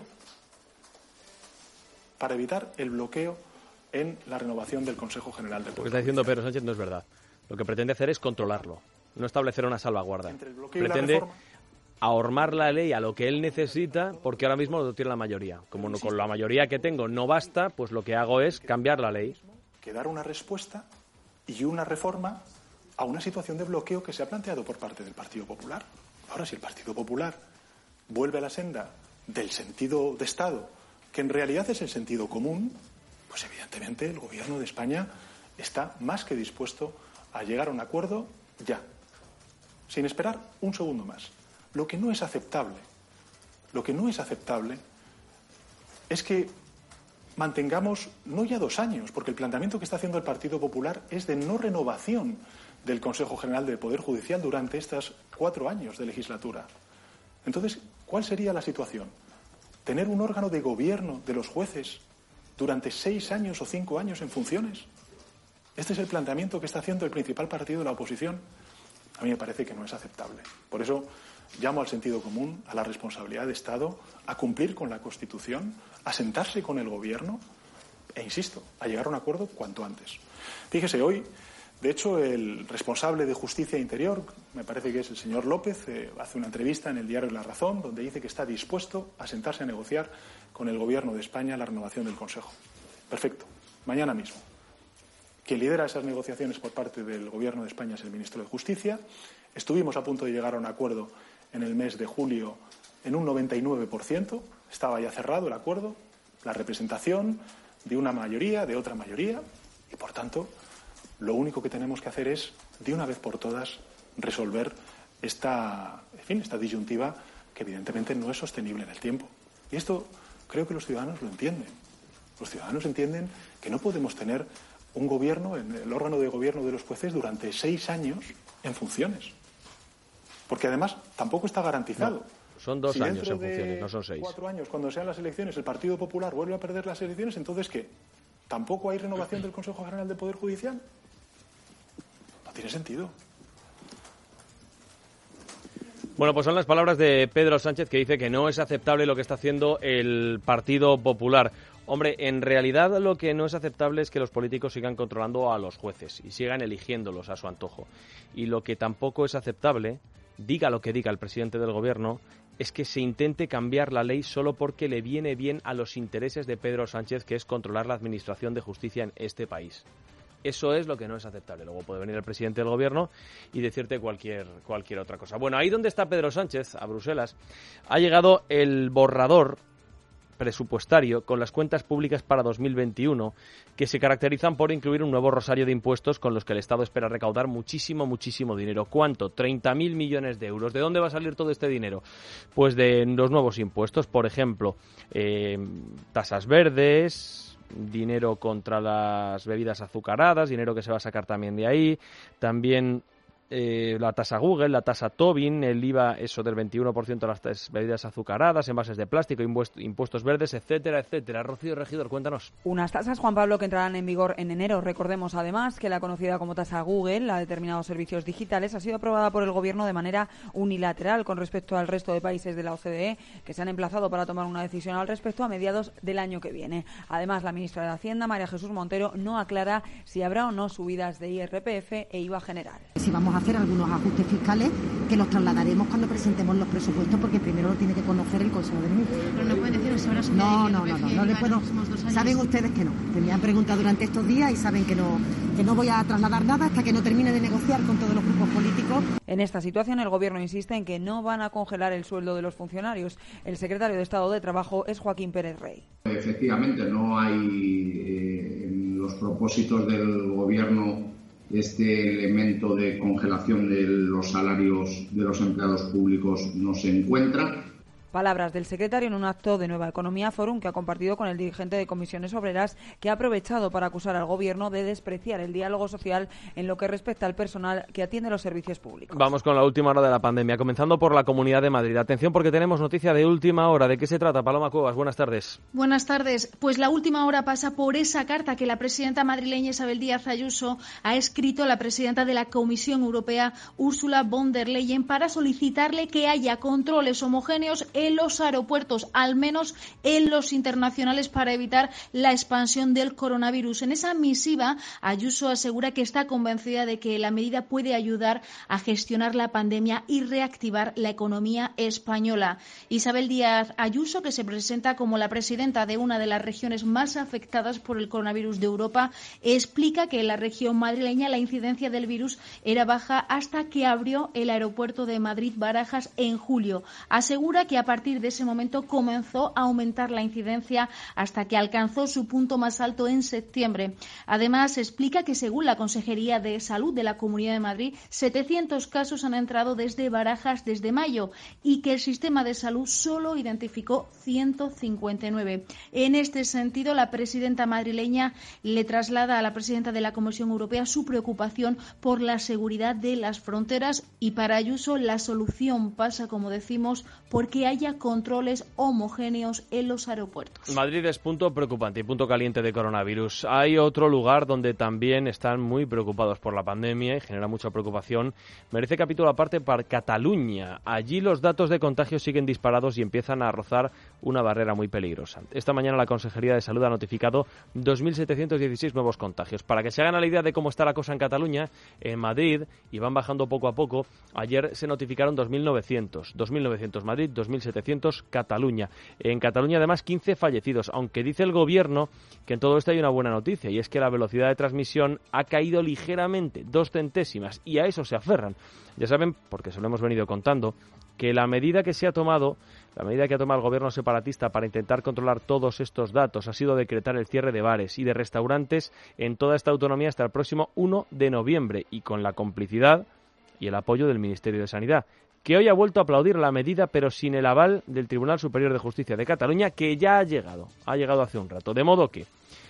Para evitar el bloqueo en la renovación del Consejo General del Poder. Lo que está diciendo Pedro Sánchez no es verdad. Lo que pretende hacer es controlarlo, no establecer una salvaguarda. Entre el bloqueo y pretende la reforma, ahormar la ley a lo que él necesita, porque ahora mismo no tiene la mayoría. Como no, con la mayoría que tengo no basta, pues lo que hago es cambiar la ley. Que dar una respuesta y una reforma a una situación de bloqueo que se ha planteado por parte del Partido Popular. Ahora, si el Partido Popular vuelve a la senda del sentido de Estado, que en realidad es el sentido común, pues evidentemente el Gobierno de España está más que dispuesto a llegar a un acuerdo ya, sin esperar un segundo más. Lo que no es aceptable, lo que no es aceptable es que mantengamos no ya dos años, porque el planteamiento que está haciendo el Partido Popular es de no renovación del Consejo General del Poder Judicial durante estos cuatro años de legislatura. Entonces, ¿cuál sería la situación? ¿Tener un órgano de gobierno de los jueces durante seis años o cinco años en funciones? Este es el planteamiento que está haciendo el principal partido de la oposición. A mí me parece que no es aceptable. Por eso llamo al sentido común, a la responsabilidad de Estado, a cumplir con la Constitución, a sentarse con el Gobierno e, insisto, a llegar a un acuerdo cuanto antes. Fíjese, hoy, de hecho, el responsable de Justicia e Interior, me parece que es el señor López, eh, hace una entrevista en el diario La Razón donde dice que está dispuesto a sentarse a negociar con el Gobierno de España la renovación del Consejo. Perfecto. Mañana mismo. Quien lidera esas negociaciones por parte del Gobierno de España es el ministro de Justicia. Estuvimos a punto de llegar a un acuerdo en el mes de julio en un noventa y nueve por ciento. Estaba ya cerrado el acuerdo, la representación de una mayoría, de otra mayoría, y por tanto lo único que tenemos que hacer es, de una vez por todas, resolver esta, en fin, esta disyuntiva que evidentemente no es sostenible en el tiempo. Y esto creo que los ciudadanos lo entienden. Los ciudadanos entienden que no podemos tener un gobierno, en el órgano de gobierno de los jueces, durante seis años en funciones. Porque además tampoco está garantizado. No, son dos si años en de funciones, no son seis. Cuatro años, cuando sean las elecciones, el Partido Popular vuelve a perder las elecciones, entonces ¿qué? ¿Tampoco hay renovación del Consejo General del Poder Judicial? No tiene sentido. Bueno, pues son las palabras de Pedro Sánchez, que dice que no es aceptable lo que está haciendo el Partido Popular. Hombre, en realidad lo que no es aceptable es que los políticos sigan controlando a los jueces y sigan eligiéndolos a su antojo. Y lo que tampoco es aceptable, diga lo que diga el presidente del Gobierno, es que se intente cambiar la ley solo porque le viene bien a los intereses de Pedro Sánchez, que es controlar la administración de justicia en este país. Eso es lo que no es aceptable. Luego puede venir el presidente del Gobierno y decirte cualquier, cualquier otra cosa. Bueno, ahí donde está Pedro Sánchez, a Bruselas, ha llegado el borrador presupuestario con las cuentas públicas para dos mil veintiuno, que se caracterizan por incluir un nuevo rosario de impuestos con los que el Estado espera recaudar muchísimo, muchísimo dinero. ¿Cuánto? treinta mil millones de euros. ¿De dónde va a salir todo este dinero? Pues de los nuevos impuestos, por ejemplo, eh, tasas verdes, dinero contra las bebidas azucaradas, dinero que se va a sacar también de ahí, también Eh, la tasa Google, la tasa Tobin, el I V A, eso del veintiuno por ciento de las bebidas azucaradas, envases de plástico, impuestos, impuestos verdes, etcétera, etcétera. Rocío Regidor, cuéntanos. Unas tasas, Juan Pablo, que entrarán en vigor en enero. Recordemos además que la conocida como tasa Google, la de determinados servicios digitales, ha sido aprobada por el Gobierno de manera unilateral con respecto al resto de países de la O C D E, que se han emplazado para tomar una decisión al respecto a mediados del año que viene. Además, la ministra de Hacienda, María Jesús Montero, no aclara si habrá o no subidas de I R P F e I V A general. Si vamos a hacer algunos ajustes fiscales que los trasladaremos cuando presentemos los presupuestos, porque primero lo tiene que conocer el Consejo de Ministros. Pero no pueden decir si habrá subido No, el no, no, no, no le puedo. Saben Saben ustedes que no, que me han preguntado durante estos días y saben que no, que no voy a trasladar nada hasta que no termine de negociar con todos los grupos políticos. En esta situación, el Gobierno insiste en que no van a congelar el sueldo de los funcionarios. El secretario de Estado de Trabajo es Joaquín Pérez Rey. Efectivamente, no hay eh, en los propósitos del Gobierno este elemento de congelación de los salarios de los empleados públicos no se encuentra. Palabras del secretario en un acto de Nueva Economía Forum que ha compartido con el dirigente de Comisiones Obreras, que ha aprovechado para acusar al Gobierno de despreciar el diálogo social en lo que respecta al personal que atiende los servicios públicos. Vamos con la última hora de la pandemia, comenzando por la Comunidad de Madrid. Atención, porque tenemos noticia de última hora. ¿De qué se trata? Paloma Cuevas, buenas tardes. Buenas tardes. Pues la última hora pasa por esa carta que la presidenta madrileña Isabel Díaz Ayuso ha escrito a la presidenta de la Comisión Europea, Ursula von der Leyen, para solicitarle que haya controles homogéneos en los aeropuertos, al menos en los internacionales, para evitar la expansión del coronavirus. En esa misiva, Ayuso asegura que está convencida de que la medida puede ayudar a gestionar la pandemia y reactivar la economía española. Isabel Díaz Ayuso, que se presenta como la presidenta de una de las regiones más afectadas por el coronavirus de Europa, explica que en la región madrileña la incidencia del virus era baja hasta que abrió el aeropuerto de Madrid-Barajas en julio. Asegura que a partir de ese momento comenzó a aumentar la incidencia hasta que alcanzó su punto más alto en septiembre. Además, explica que según la Consejería de Salud de la Comunidad de Madrid, setecientos casos han entrado desde Barajas desde mayo y que el sistema de salud solo identificó ciento cincuenta y nueve. En este sentido, la presidenta madrileña le traslada a la presidenta de la Comisión Europea su preocupación por la seguridad de las fronteras, y para Ayuso la solución pasa, como decimos, porque haya haya controles homogéneos en los aeropuertos. Madrid es punto preocupante y punto caliente de coronavirus. Hay otro lugar donde también están muy preocupados por la pandemia y genera mucha preocupación. Merece capítulo aparte para Cataluña. Allí los datos de contagio siguen disparados y empiezan a rozar una barrera muy peligrosa. Esta mañana la Consejería de Salud ha notificado dos mil setecientos dieciséis nuevos contagios. Para que se hagan a la idea de cómo está la cosa en Cataluña, en Madrid, y van bajando poco a poco, ayer se notificaron dos mil novecientos. dos mil novecientos Madrid, dos mil setecientos Cataluña. En Cataluña, además, quince fallecidos, aunque dice el Gobierno que en todo esto hay una buena noticia, y es que la velocidad de transmisión ha caído ligeramente, dos centésimas, y a eso se aferran. Ya saben, porque se lo hemos venido contando, que la medida que se ha tomado, la medida que ha tomado el gobierno separatista para intentar controlar todos estos datos ha sido decretar el cierre de bares y de restaurantes en toda esta autonomía hasta el próximo uno de noviembre, y con la complicidad y el apoyo del Ministerio de Sanidad, que hoy ha vuelto a aplaudir la medida, pero sin el aval del Tribunal Superior de Justicia de Cataluña, que ya ha llegado, ha llegado hace un rato. De modo que,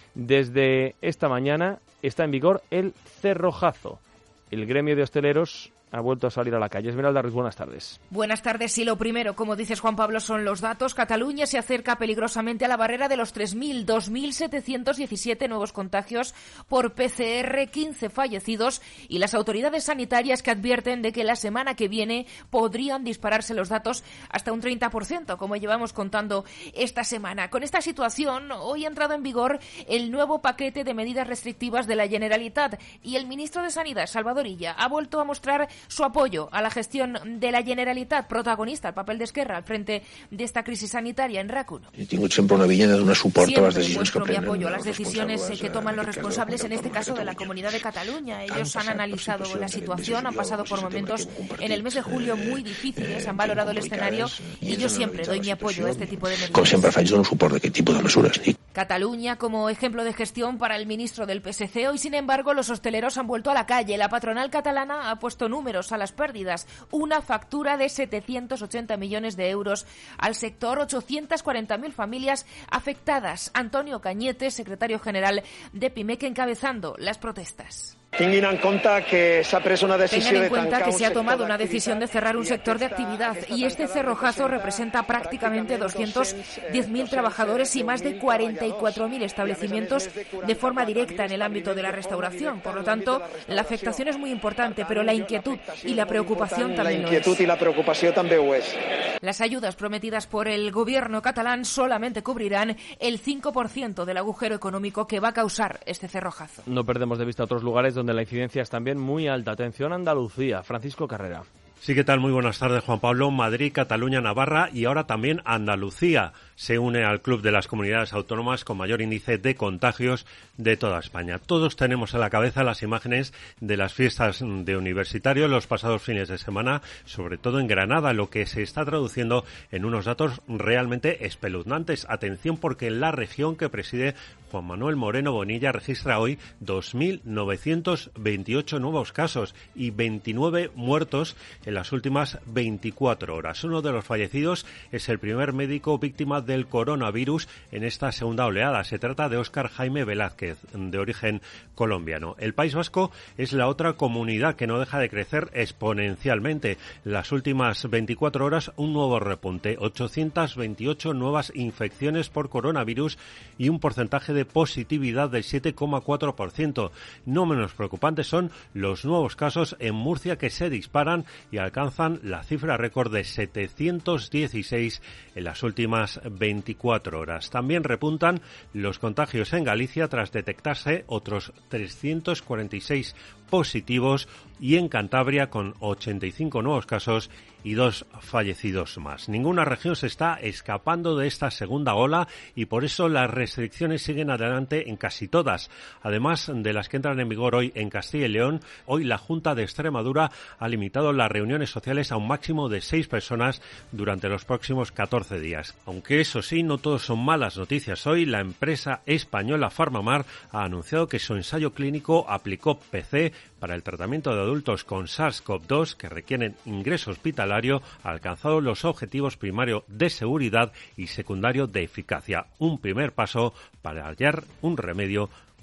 desde esta mañana, está en vigor el cerrojazo. El gremio de hosteleros ha vuelto a salir a la calle. Esmeralda Ruiz, buenas tardes. Buenas tardes. Y lo primero, como dices, Juan Pablo, son los datos. Cataluña se acerca peligrosamente a la barrera de los tres mil, dos mil setecientos diecisiete nuevos contagios por P C R, quince fallecidos, y las autoridades sanitarias que advierten de que la semana que viene podrían dispararse los datos hasta un treinta por ciento, como llevamos contando esta semana. Con esta situación, hoy ha entrado en vigor el nuevo paquete de medidas restrictivas de la Generalitat, y el ministro de Sanidad, Salvador Illa, ha vuelto a mostrar su apoyo a la gestión de la Generalitat, protagonista, el papel d'Esquerra al frente de esta crisis sanitaria en RAC uno. He tingut sempre una vinya de donar suport Siempre a las decisiones que muestro mi prenen apoyo a las los decisiones responsables, que toman los eh, responsables, en este caso de la Comunidad de Cataluña. Ellos han analizado la situación, han pasado por momentos en el mes de julio muy difíciles, han valorado el escenario, y yo siempre doy mi apoyo a este tipo de medidas. Com sempre faig, dono suport d'aquest tipus de mesures. Cataluña como ejemplo de gestión para el ministro del P S C. Hoy, sin embargo, los hosteleros han vuelto a la calle. La patronal catalana ha puesto números a las pérdidas. Una factura de setecientos ochenta millones de euros al sector, ochocientas cuarenta mil familias afectadas. Antonio Cañete, secretario general de PIMEC, encabezando las protestas. Tengan en cuenta que se ha preso una decisión Tengan en cuenta que se ha tomado una decisión de cerrar un sector de actividad, y este cerrojazo representa prácticamente doscientos diez mil trabajadores y más de cuarenta y cuatro mil establecimientos de forma directa en el ámbito de la restauración. Por lo tanto, la afectación es muy importante, pero la inquietud y la preocupación también lo es. La inquietud y la preocupación también lo es. Las ayudas prometidas por el gobierno catalán solamente cubrirán el cinco por ciento del agujero económico que va a causar este cerrojazo. No perdemos de vista otros lugares donde donde la incidencia es también muy alta. Atención, Andalucía. Francisco Carrera. Sí, ¿qué tal? Muy buenas tardes, Juan Pablo. Madrid, Cataluña, Navarra y ahora también Andalucía se une al club de las comunidades autónomas con mayor índice de contagios de toda España. Todos tenemos en la cabeza las imágenes de las fiestas de universitarios los pasados fines de semana, sobre todo en Granada, lo que se está traduciendo en unos datos realmente espeluznantes. Atención, porque en la región que preside Juan Manuel Moreno Bonilla registra hoy dos mil novecientos veintiocho nuevos casos y veintinueve muertos en las últimas veinticuatro horas. Uno de los fallecidos es el primer médico víctima del coronavirus en esta segunda oleada. Se trata de Óscar Jaime Velázquez, de origen colombiano. El País Vasco es la otra comunidad que no deja de crecer exponencialmente. Las últimas veinticuatro horas, un nuevo repunte, ochocientas veintiocho nuevas infecciones por coronavirus y un porcentaje de positividad del siete coma cuatro por ciento. No menos preocupantes son los nuevos casos en Murcia, que se disparan y alcanzan la cifra récord de setecientos dieciséis en las últimas veinticuatro horas. También repuntan los contagios en Galicia tras detectarse otros trescientos cuarenta y seis positivos, y en Cantabria con ochenta y cinco nuevos casos y dos fallecidos más. Ninguna región se está escapando de esta segunda ola y por eso las restricciones siguen adelante en casi todas. Además de las que entran en vigor hoy en Castilla y León, hoy la Junta de Extremadura ha limitado las reuniones sociales a un máximo de seis personas durante los próximos catorce días. Aunque eso sí, no todos son malas noticias. Hoy la empresa española PharmaMar ha anunciado que su ensayo clínico aplicó P C para el tratamiento de adultos con SARS-CoV dos que requieren ingreso hospitalario ha alcanzado los objetivos primario de seguridad y secundario de eficacia. Un primer paso para hallar un remedio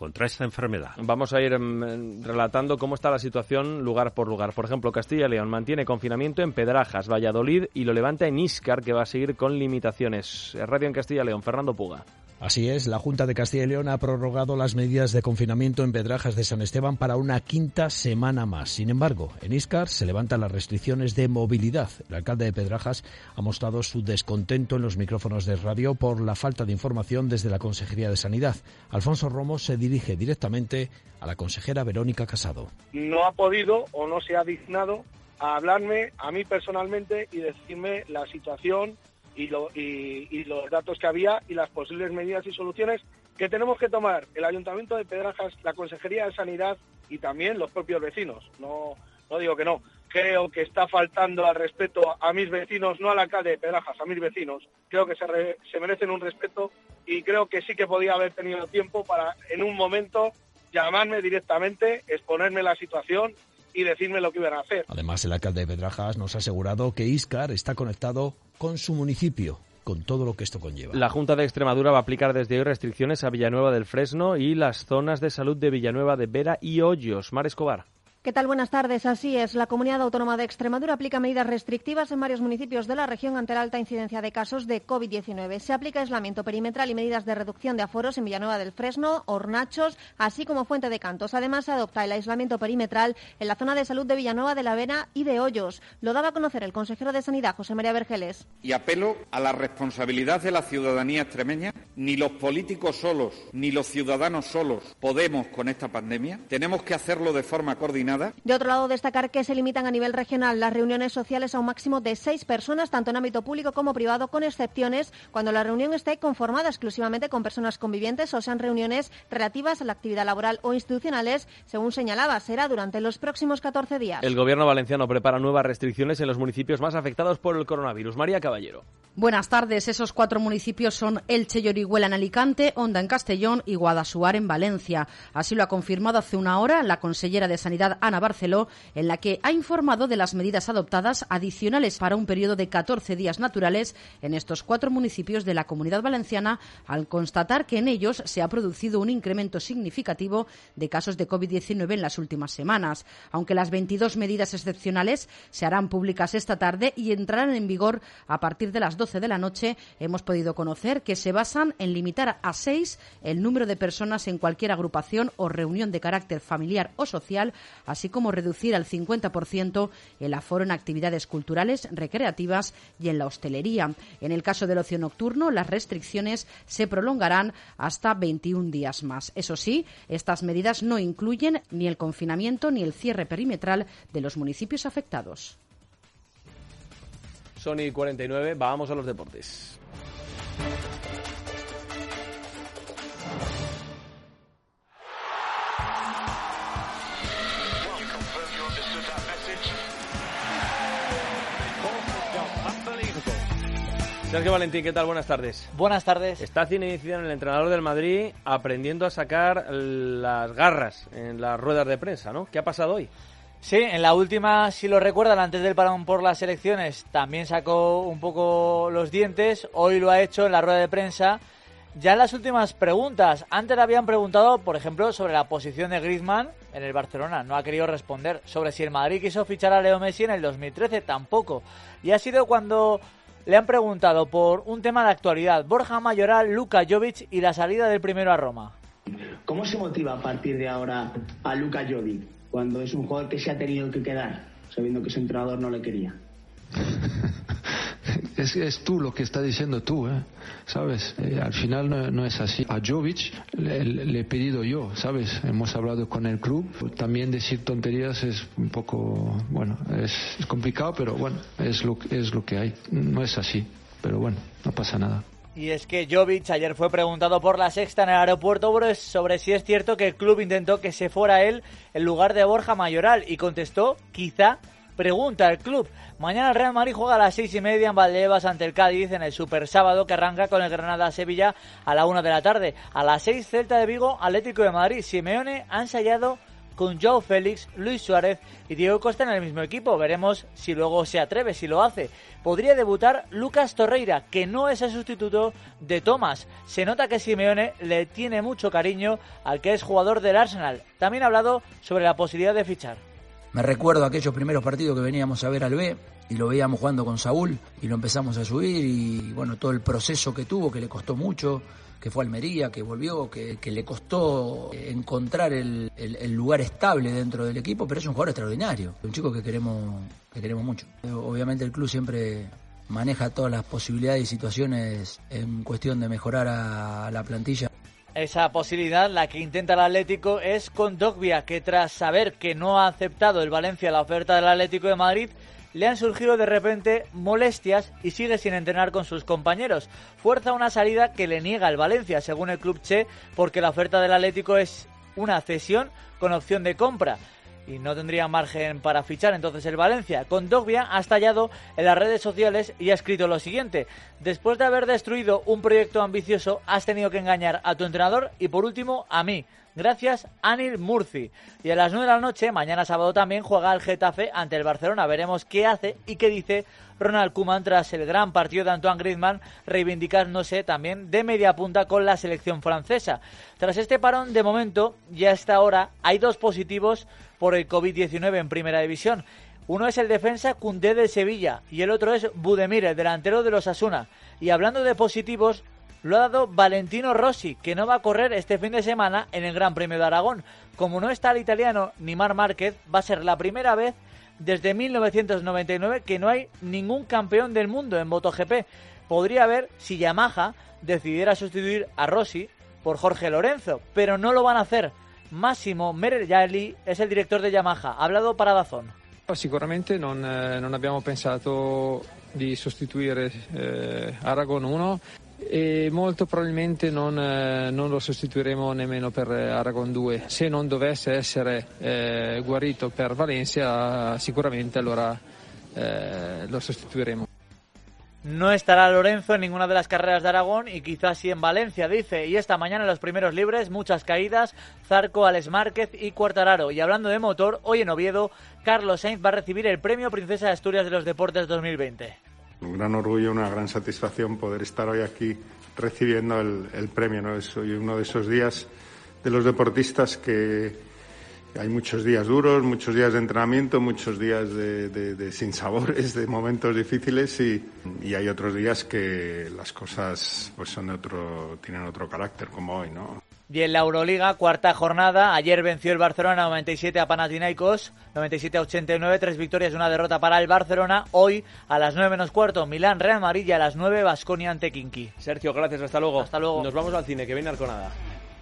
contra esta enfermedad. Vamos a ir um, relatando cómo está la situación lugar por lugar. Por ejemplo, Castilla y León mantiene confinamiento en Pedrajas, Valladolid y lo levanta en Íscar, que va a seguir con limitaciones. Radio en Castilla y León, Fernando Puga. Así es, la Junta de Castilla y León ha prorrogado las medidas de confinamiento en Pedrajas de San Esteban para una quinta semana más. Sin embargo, en Íscar se levantan las restricciones de movilidad. El alcalde de Pedrajas ha mostrado su descontento en los micrófonos de radio por la falta de información desde la Consejería de Sanidad. Alfonso Romo se dirige directamente a la consejera Verónica Casado. No ha podido o no se ha dignado a hablarme a mí personalmente y decirme la situación Y, lo, y, y los datos que había y las posibles medidas y soluciones que tenemos que tomar el Ayuntamiento de Pedrajas, la Consejería de Sanidad y también los propios vecinos. No, no digo que no. Creo que está faltando al respeto a mis vecinos, no al alcalde de Pedrajas, a mis vecinos. Creo que se, re, se merecen un respeto y creo que sí que podía haber tenido tiempo para, en un momento, llamarme directamente, exponerme la situación y decirme lo que iban a hacer. Además, el alcalde de Pedrajas nos ha asegurado que Íscar está conectado con su municipio, con todo lo que esto conlleva. La Junta de Extremadura va a aplicar desde hoy restricciones a Villanueva del Fresno y las zonas de salud de Villanueva de Vera y Hoyos. Mar Escobar. ¿Qué tal? Buenas tardes. Así es, la Comunidad Autónoma de Extremadura aplica medidas restrictivas en varios municipios de la región ante la alta incidencia de casos de COVID diecinueve. Se aplica aislamiento perimetral y medidas de reducción de aforos en Villanueva del Fresno, Hornachos, así como Fuente de Cantos. Además, se adopta el aislamiento perimetral en la zona de salud de Villanueva de la Vera y de Hoyos. Lo daba a conocer el consejero de Sanidad, José María Vergeles. Y apelo a la responsabilidad de la ciudadanía extremeña. Ni los políticos solos, ni los ciudadanos solos podemos con esta pandemia. Tenemos que hacerlo de forma coordinada. De otro lado, destacar que se limitan a nivel regional las reuniones sociales a un máximo de seis personas, tanto en ámbito público como privado, con excepciones cuando la reunión esté conformada exclusivamente con personas convivientes o sean reuniones relativas a la actividad laboral o institucionales, según señalaba, será durante los próximos catorce días. El Gobierno valenciano prepara nuevas restricciones en los municipios más afectados por el coronavirus. María Caballero. Buenas tardes. Esos cuatro municipios son Elche y Orihuela en Alicante, Onda en Castellón y Guadassuar en Valencia. Así lo ha confirmado hace una hora la consellera de Sanidad, Ana Barceló, en la que ha informado de las medidas adoptadas adicionales para un periodo de catorce días naturales en estos cuatro municipios de la Comunidad Valenciana, al constatar que en ellos se ha producido un incremento significativo de casos de COVID diecinueve en las últimas semanas. Aunque las veintidós medidas excepcionales se harán públicas esta tarde y entrarán en vigor a partir de las doce de la noche, hemos podido conocer que se basan en limitar a seis el número de personas en cualquier agrupación o reunión de carácter familiar o social, así como reducir al cincuenta por ciento el aforo en actividades culturales, recreativas y en la hostelería. En el caso del ocio nocturno, las restricciones se prolongarán hasta veintiún días más. Eso sí, estas medidas no incluyen ni el confinamiento ni el cierre perimetral de los municipios afectados. Sony cuarenta y nueve, vamos a los deportes. Sergio Valentín, ¿qué tal? Buenas tardes. Buenas tardes. Está Zinedine Zidane, el entrenador del Madrid, aprendiendo a sacar las garras en las ruedas de prensa, ¿no? ¿Qué ha pasado hoy? Sí, en la última, si lo recuerdan, antes del parón por las elecciones, también sacó un poco los dientes. Hoy lo ha hecho en la rueda de prensa. Ya en las últimas preguntas, antes le habían preguntado, por ejemplo, sobre la posición de Griezmann en el Barcelona. No ha querido responder. Sobre si el Madrid quiso fichar a Leo Messi en el dos mil trece, tampoco. Y ha sido cuando le han preguntado por un tema de actualidad: Borja Mayoral, Luka Jovic y la salida del primero a Roma. ¿Cómo se motiva a partir de ahora a Luka Jovic cuando es un jugador que se ha tenido que quedar, sabiendo que su entrenador no le quería? Es, es tú lo que está diciendo tú, ¿eh? ¿Sabes? Eh, al final no, no es así. A Jovic le, le he pedido yo, ¿sabes? Hemos hablado con el club. También decir tonterías es un poco, bueno, es, es complicado, pero bueno, es lo, es lo que hay. No es así, pero bueno, no pasa nada. Y es que Jovic ayer fue preguntado por La Sexta en el aeropuerto sobre si es cierto que el club intentó que se fuera él en lugar de Borja Mayoral, y contestó: quizá. Pregunta el club: mañana el Real Madrid juega a las seis y media en Valdebebas ante el Cádiz en el Super Sábado, que arranca con el Granada-Sevilla a la una de la tarde. A las seis, Celta de Vigo, Atlético de Madrid. Simeone ha ensayado con Joao Félix, Luis Suárez y Diego Costa en el mismo equipo. Veremos si luego se atreve, si lo hace. Podría debutar Lucas Torreira, que no es el sustituto de Thomas. Se nota que Simeone le tiene mucho cariño al que es jugador del Arsenal. También ha hablado sobre la posibilidad de fichar. Me recuerdo aquellos primeros partidos que veníamos a ver al B y lo veíamos jugando con Saúl y lo empezamos a subir y bueno, todo el proceso que tuvo, que le costó mucho, que fue a Almería, que volvió, que, que le costó encontrar el, el, el lugar estable dentro del equipo, pero es un jugador extraordinario, un chico que queremos, que queremos mucho. Obviamente el club siempre maneja todas las posibilidades y situaciones en cuestión de mejorar a la plantilla. Esa posibilidad, la que intenta el Atlético, es con Dogbia, que tras saber que no ha aceptado el Valencia la oferta del Atlético de Madrid, le han surgido de repente molestias y sigue sin entrenar con sus compañeros. Fuerza una salida que le niega el Valencia, según el club Che, porque la oferta del Atlético es una cesión con opción de compra y no tendría margen para fichar entonces el Valencia. Con Dogbia ha estallado en las redes sociales y ha escrito lo siguiente: después de haber destruido un proyecto ambicioso, has tenido que engañar a tu entrenador y por último a mí. Gracias, Anil Murci. Y a las nueve de la noche, mañana sábado también, juega el Getafe ante el Barcelona. Veremos qué hace y qué dice Ronald Koeman tras el gran partido de Antoine Griezmann, reivindicándose también de media punta con la selección francesa. Tras este parón, de momento, ya a esta hora, hay dos positivos por el covid diecinueve en Primera División. Uno es el defensa Koundé del Sevilla y el otro es Budemir, el delantero de los Osasuna. Y hablando de positivos, lo ha dado Valentino Rossi, que no va a correr este fin de semana en el Gran Premio de Aragón. Como no está el italiano ni Marc Márquez, va a ser la primera vez desde mil novecientos noventa y nueve que no hay ningún campeón del mundo en MotoGP. Podría haber si Yamaha decidiera sustituir a Rossi por Jorge Lorenzo, pero no lo van a hacer. Massimo Merelli es el director de Yamaha, ha hablado para Dazón. Sicuramente non, eh, non abbiamo pensato di sostituire eh, Aragon uno e molto probabilmente non, eh, non lo sostituiremo nemmeno per Aragon due. Se non dovesse essere eh, guarito per Valencia, sicuramente allora eh, lo sostituiremo. No estará Lorenzo en ninguna de las carreras de Aragón y quizás sí en Valencia, dice. Y esta mañana en los primeros libres, muchas caídas, Zarco, Alex Márquez y Quartararo. Y hablando de motor, hoy en Oviedo, Carlos Sainz va a recibir el premio Princesa de Asturias de los Deportes dos mil veinte. Un gran orgullo, una gran satisfacción poder estar hoy aquí recibiendo el, el premio, ¿no? Es hoy uno de esos días de los deportistas que hay muchos días duros, muchos días de entrenamiento, muchos días de, de, de sinsabores, de momentos difíciles y, y hay otros días que las cosas pues son de otro, tienen otro carácter, como hoy, ¿no? Y en la Euroliga, cuarta jornada, ayer venció el Barcelona noventa y siete a Panathinaikos, noventa y siete a ochenta y nueve, tres victorias y una derrota para el Barcelona. Hoy, a las nueve menos cuarto, Milán Real Madrid y a las nueve, Baskonia ante Kinki. Sergio, gracias, hasta luego. Hasta luego. Nos vamos al cine, que viene Arconada.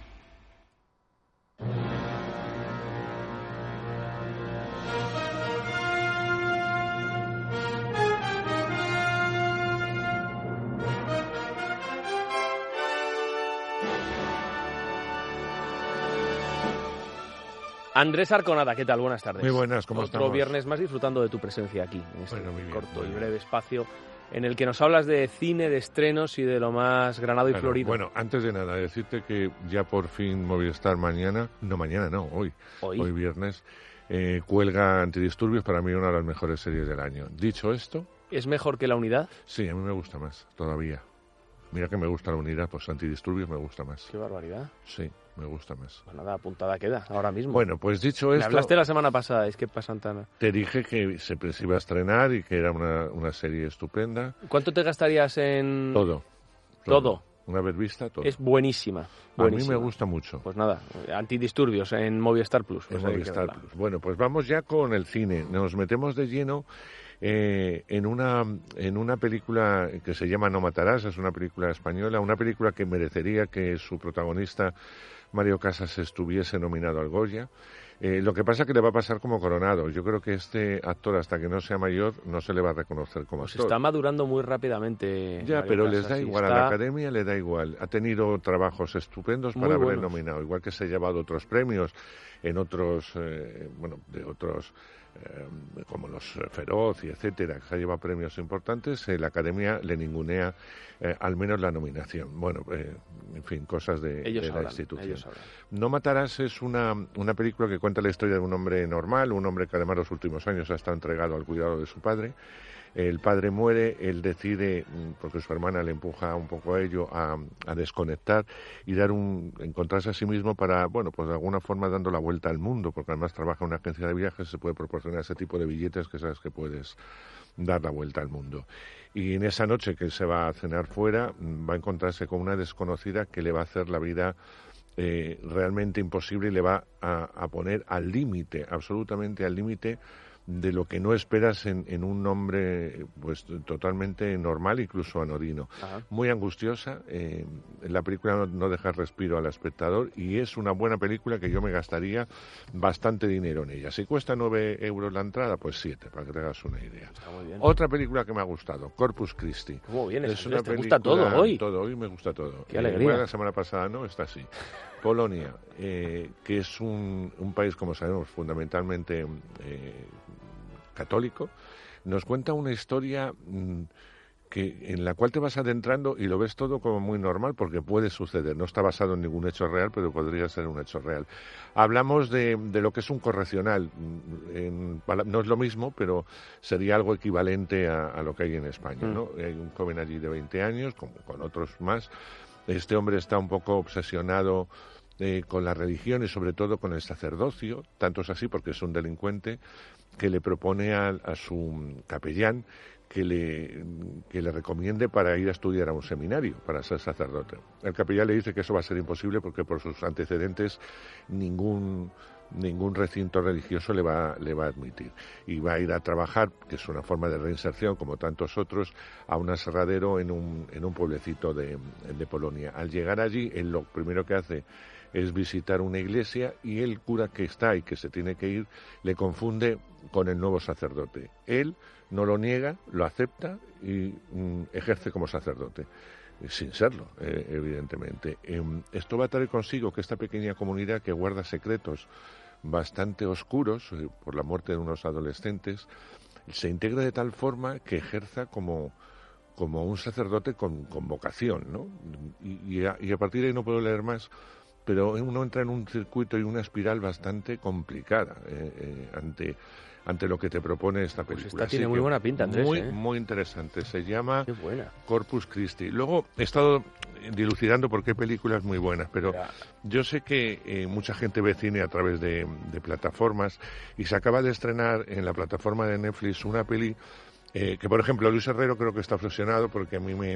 Andrés Arconada, ¿qué tal? Buenas tardes. Muy buenas, ¿cómo Otro estamos? viernes más disfrutando de tu presencia aquí, en este bueno, bien, corto y bien. breve espacio en el que nos hablas de cine, de estrenos y de lo más granado y Claro, florido. Bueno, antes de nada, decirte que ya por fin Movistar mañana, no mañana, no, hoy, hoy, hoy viernes, eh, cuelga Antidisturbios, para mí una de las mejores series del año. Dicho esto... ¿Es mejor que La Unidad? Sí, a mí me gusta más, todavía. Mira que me gusta La Unidad, pues Antidisturbios me gusta más. Qué barbaridad. Sí, me gusta más. Pues nada, apuntada queda, ahora mismo. Bueno, pues dicho Me esto... hablaste la semana pasada, es que pasan tan... Te dije que se, se iba a estrenar y que era una, una serie estupenda. ¿Cuánto te gastarías en...? Todo. Todo. Todo. Una vez vista, todo. Es buenísima, buenísima. A mí me gusta mucho. Pues nada, Antidisturbios en Movistar Plus. Pues en Movistar Plus. Bueno, pues vamos ya con el cine. Nos metemos de lleno eh, en una en una película que se llama No Matarás, es una película española, una película que merecería que su protagonista, Mario Casas, estuviese nominado al Goya. Eh, lo que pasa es que le va a pasar como Coronado. Yo creo que este actor, hasta que no sea mayor, no se le va a reconocer como pues actor. Está madurando muy rápidamente. Ya, Mario pero Casas, les da y igual, está... a la Academia le da igual. Ha tenido trabajos estupendos Muy para haberle buenos. nominado, igual que se ha llevado otros premios en otros, eh, bueno, de otros eh, como los Feroz y etcétera, que se ha llevado premios importantes, eh, la Academia le ningunea eh, al menos la nominación. Bueno, eh, en fin, cosas de, de la sabrán, institución. sabrán. No matarás es una, una película que cuenta la historia de un hombre normal, un hombre que además los últimos años ha estado entregado al cuidado de su padre. El padre muere, él decide, porque su hermana le empuja un poco a ello, a, a desconectar y dar un, encontrarse a sí mismo para, bueno, pues de alguna forma dando la vuelta al mundo, porque además trabaja en una agencia de viajes, se puede proporcionar ese tipo de billetes que sabes que puedes dar la vuelta al mundo. Y en esa noche que se va a cenar fuera, va a encontrarse con una desconocida que le va a hacer la vida eh, realmente imposible y le va a, a poner al límite, absolutamente al límite, de lo que no esperas en, en un hombre pues totalmente normal, incluso anodino. Ajá. Muy angustiosa, eh, la película no, no deja respiro al espectador y es una buena película que yo me gastaría bastante dinero en ella. Si cuesta nueve euros la entrada, pues siete, para que te hagas una idea. Está muy bien. Otra película que me ha gustado, Corpus Christi. Muy bien, es una película, te gusta todo hoy. Todo hoy me gusta todo. Qué alegría. Eh, la semana pasada no, está así. Polonia, eh, que es un, un país, como sabemos, fundamentalmente eh, católico, nos cuenta una historia mmm, que en la cual te vas adentrando y lo ves todo como muy normal porque puede suceder. No está basado en ningún hecho real, pero podría ser un hecho real. Hablamos de, de lo que es un correccional. En, no es lo mismo, pero sería algo equivalente a, a lo que hay en España, ¿no? Mm. Hay un joven allí de veinte años, con, con otros más. Este hombre está un poco obsesionado eh, con la religión y sobre todo con el sacerdocio. Tanto es así porque es un delincuente que le propone a, a su capellán que le, que le recomiende para ir a estudiar a un seminario, para ser sacerdote. El capellán le dice que eso va a ser imposible porque por sus antecedentes ningún, ningún recinto religioso le va, le va a admitir. Y va a ir a trabajar, que es una forma de reinserción, como tantos otros, a un aserradero en un, en un pueblecito de, de Polonia. Al llegar allí, él lo primero que hace es visitar una iglesia y el cura que está y que se tiene que ir le confunde con el nuevo sacerdote. Él no lo niega, lo acepta y mm, ejerce como sacerdote, sin serlo, eh, evidentemente. Eh, esto va a traer consigo que esta pequeña comunidad que guarda secretos bastante oscuros eh, por la muerte de unos adolescentes, se integre de tal forma que ejerza como como un sacerdote con, con vocación, ¿no? Y, y, a, y a partir de ahí no puedo leer más, pero uno entra en un circuito y una espiral bastante complicada eh, eh, ante ante lo que te propone esta película. Pues esta tiene muy buena pinta, Andrés. Muy, ¿eh? muy interesante. Se llama Qué buena. Corpus Christi. Luego he estado dilucidando por qué películas muy buenas, pero ya. Yo sé que eh, mucha gente ve cine a través de, de plataformas y se acaba de estrenar en la plataforma de Netflix una peli eh, que, por ejemplo, Luis Herrero creo que está obsesionado porque a mí me,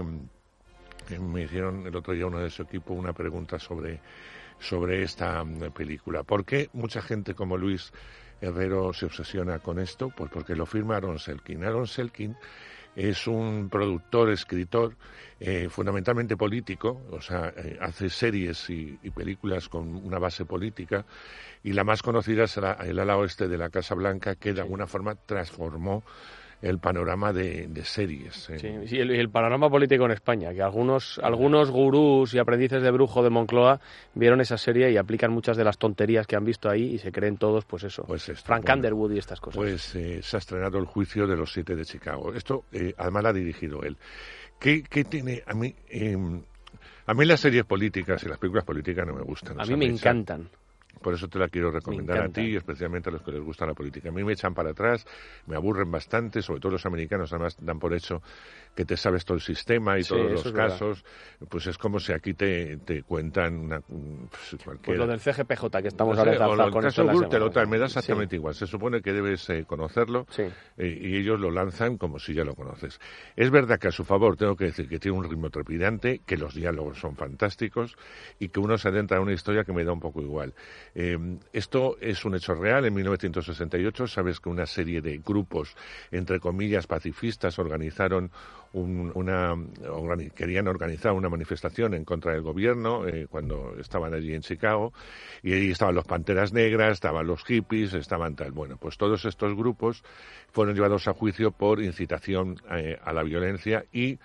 me hicieron el otro día uno de su equipo una pregunta sobre, sobre esta película. ¿Por qué mucha gente como Luis Herrero se obsesiona con esto? Pues porque lo firma Aaron Selkin. Aaron Selkin es un productor, escritor, eh, fundamentalmente político, o sea, eh, hace series y, y películas con una base política, y la más conocida es el, el ala oeste de la Casa Blanca, que de alguna forma transformó el panorama de, de series. Eh. Sí, sí, el, el panorama político en España, que algunos algunos gurús y aprendices de brujo de Moncloa vieron esa serie y aplican muchas de las tonterías que han visto ahí y se creen todos, pues eso, pues esto, Frank bueno, Underwood y estas cosas. Pues eh, se ha estrenado El juicio de los siete de Chicago. Esto, eh, además, lo ha dirigido él. ¿Qué, qué tiene? A mí, eh, a mí las series políticas y las películas políticas no me gustan. A mí me encantan. Por eso te la quiero recomendar a ti y especialmente a los que les gusta la política. A mí me echan para atrás, me aburren bastante, sobre todo los americanos, además dan por hecho que te sabes todo el sistema y sí, todos los casos. Verdad. Pues es como si aquí te, te cuentan una, pues, pues lo del C G P J que estamos no sé, ahora con el esto caso te lo traen, me da exactamente sí. igual. Se supone que debes eh, conocerlo sí. eh, y ellos lo lanzan como si ya lo conoces. Es verdad que a su favor tengo que decir que tiene un ritmo trepidante, que los diálogos son fantásticos y que uno se adentra en una historia que me da un poco igual. Eh, esto es un hecho real. En mil novecientos sesenta y ocho sabes que una serie de grupos, entre comillas, pacifistas organizaron un, una organi- querían organizar una manifestación en contra del gobierno eh, cuando estaban allí en Chicago, y ahí estaban los Panteras Negras, estaban los hippies, estaban tal. Bueno, pues todos estos grupos fueron llevados a juicio por incitación eh, a la violencia y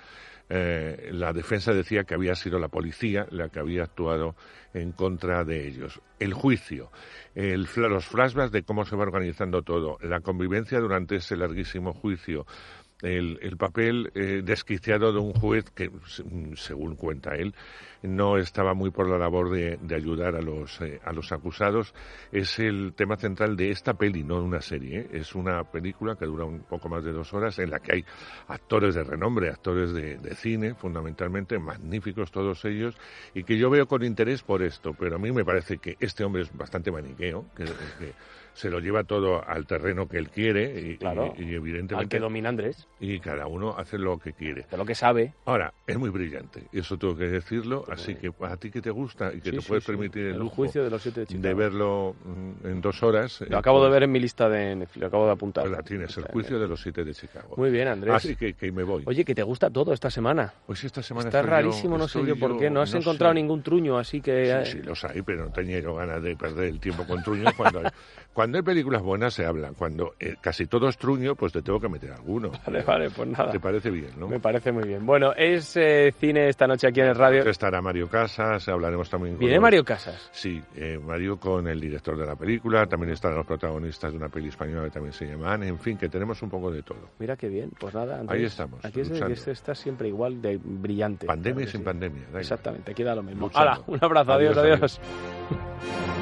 eh, la defensa decía que había sido la policía la que había actuado en contra de ellos. El juicio, el, los flashbacks de cómo se va organizando todo, la convivencia durante ese larguísimo juicio, el, el papel eh, desquiciado de un juez que, según cuenta él, no estaba muy por la labor de, de ayudar a los eh, a los acusados, es el tema central de esta peli, no una serie, ¿eh? Es una película que dura un poco más de dos horas, en la que hay actores de renombre, actores de, de cine, fundamentalmente, magníficos todos ellos, y que yo veo con interés por esto, pero a mí me parece que este hombre es bastante maniqueo, que, que se lo lleva todo al terreno que él quiere, y, claro, y, y evidentemente... al que domina Andrés. Y cada uno hace lo que quiere. De lo que sabe. Ahora, es muy brillante, eso tengo que decirlo, así que a ti que te gusta y que sí, te sí, puedes sí. permitir el, el lujo juicio de los siete de Chicago, de verlo en dos horas. Lo acabo pues, de ver en mi lista de Netflix, lo acabo de apuntar. Pues la tienes, el juicio de los siete de Chicago. Muy bien, Andrés. Así que, que me voy. Oye, que te gusta todo esta semana. Pues esta semana está rarísimo, yo, no sé yo por qué. No has no encontrado sé. ningún truño, así que... Sí, sí, los hay, pero no tenía yo ganas de perder el tiempo con truños. Cuando hay, cuando hay películas buenas se hablan. Cuando eh, casi todo es truño, pues te tengo que meter alguno. Vale, vale, pues nada. ¿Te parece bien, no? Me parece muy bien. Bueno, es eh, cine esta noche aquí en el radio. Estará Mario Casas, hablaremos también con... ¿Viene los... Mario Casas? Sí, eh, Mario con el director de la película, también estarán los protagonistas de una peli española que también se llama Anne, en fin, que tenemos un poco de todo. Mira qué bien, pues nada, Andrés, ahí estamos. Aquí es que este está siempre igual de brillante. Pandemia claro sin sí. pandemia. Exactamente, aquí da lo mismo. Hala, un abrazo, adiós, adiós. adiós.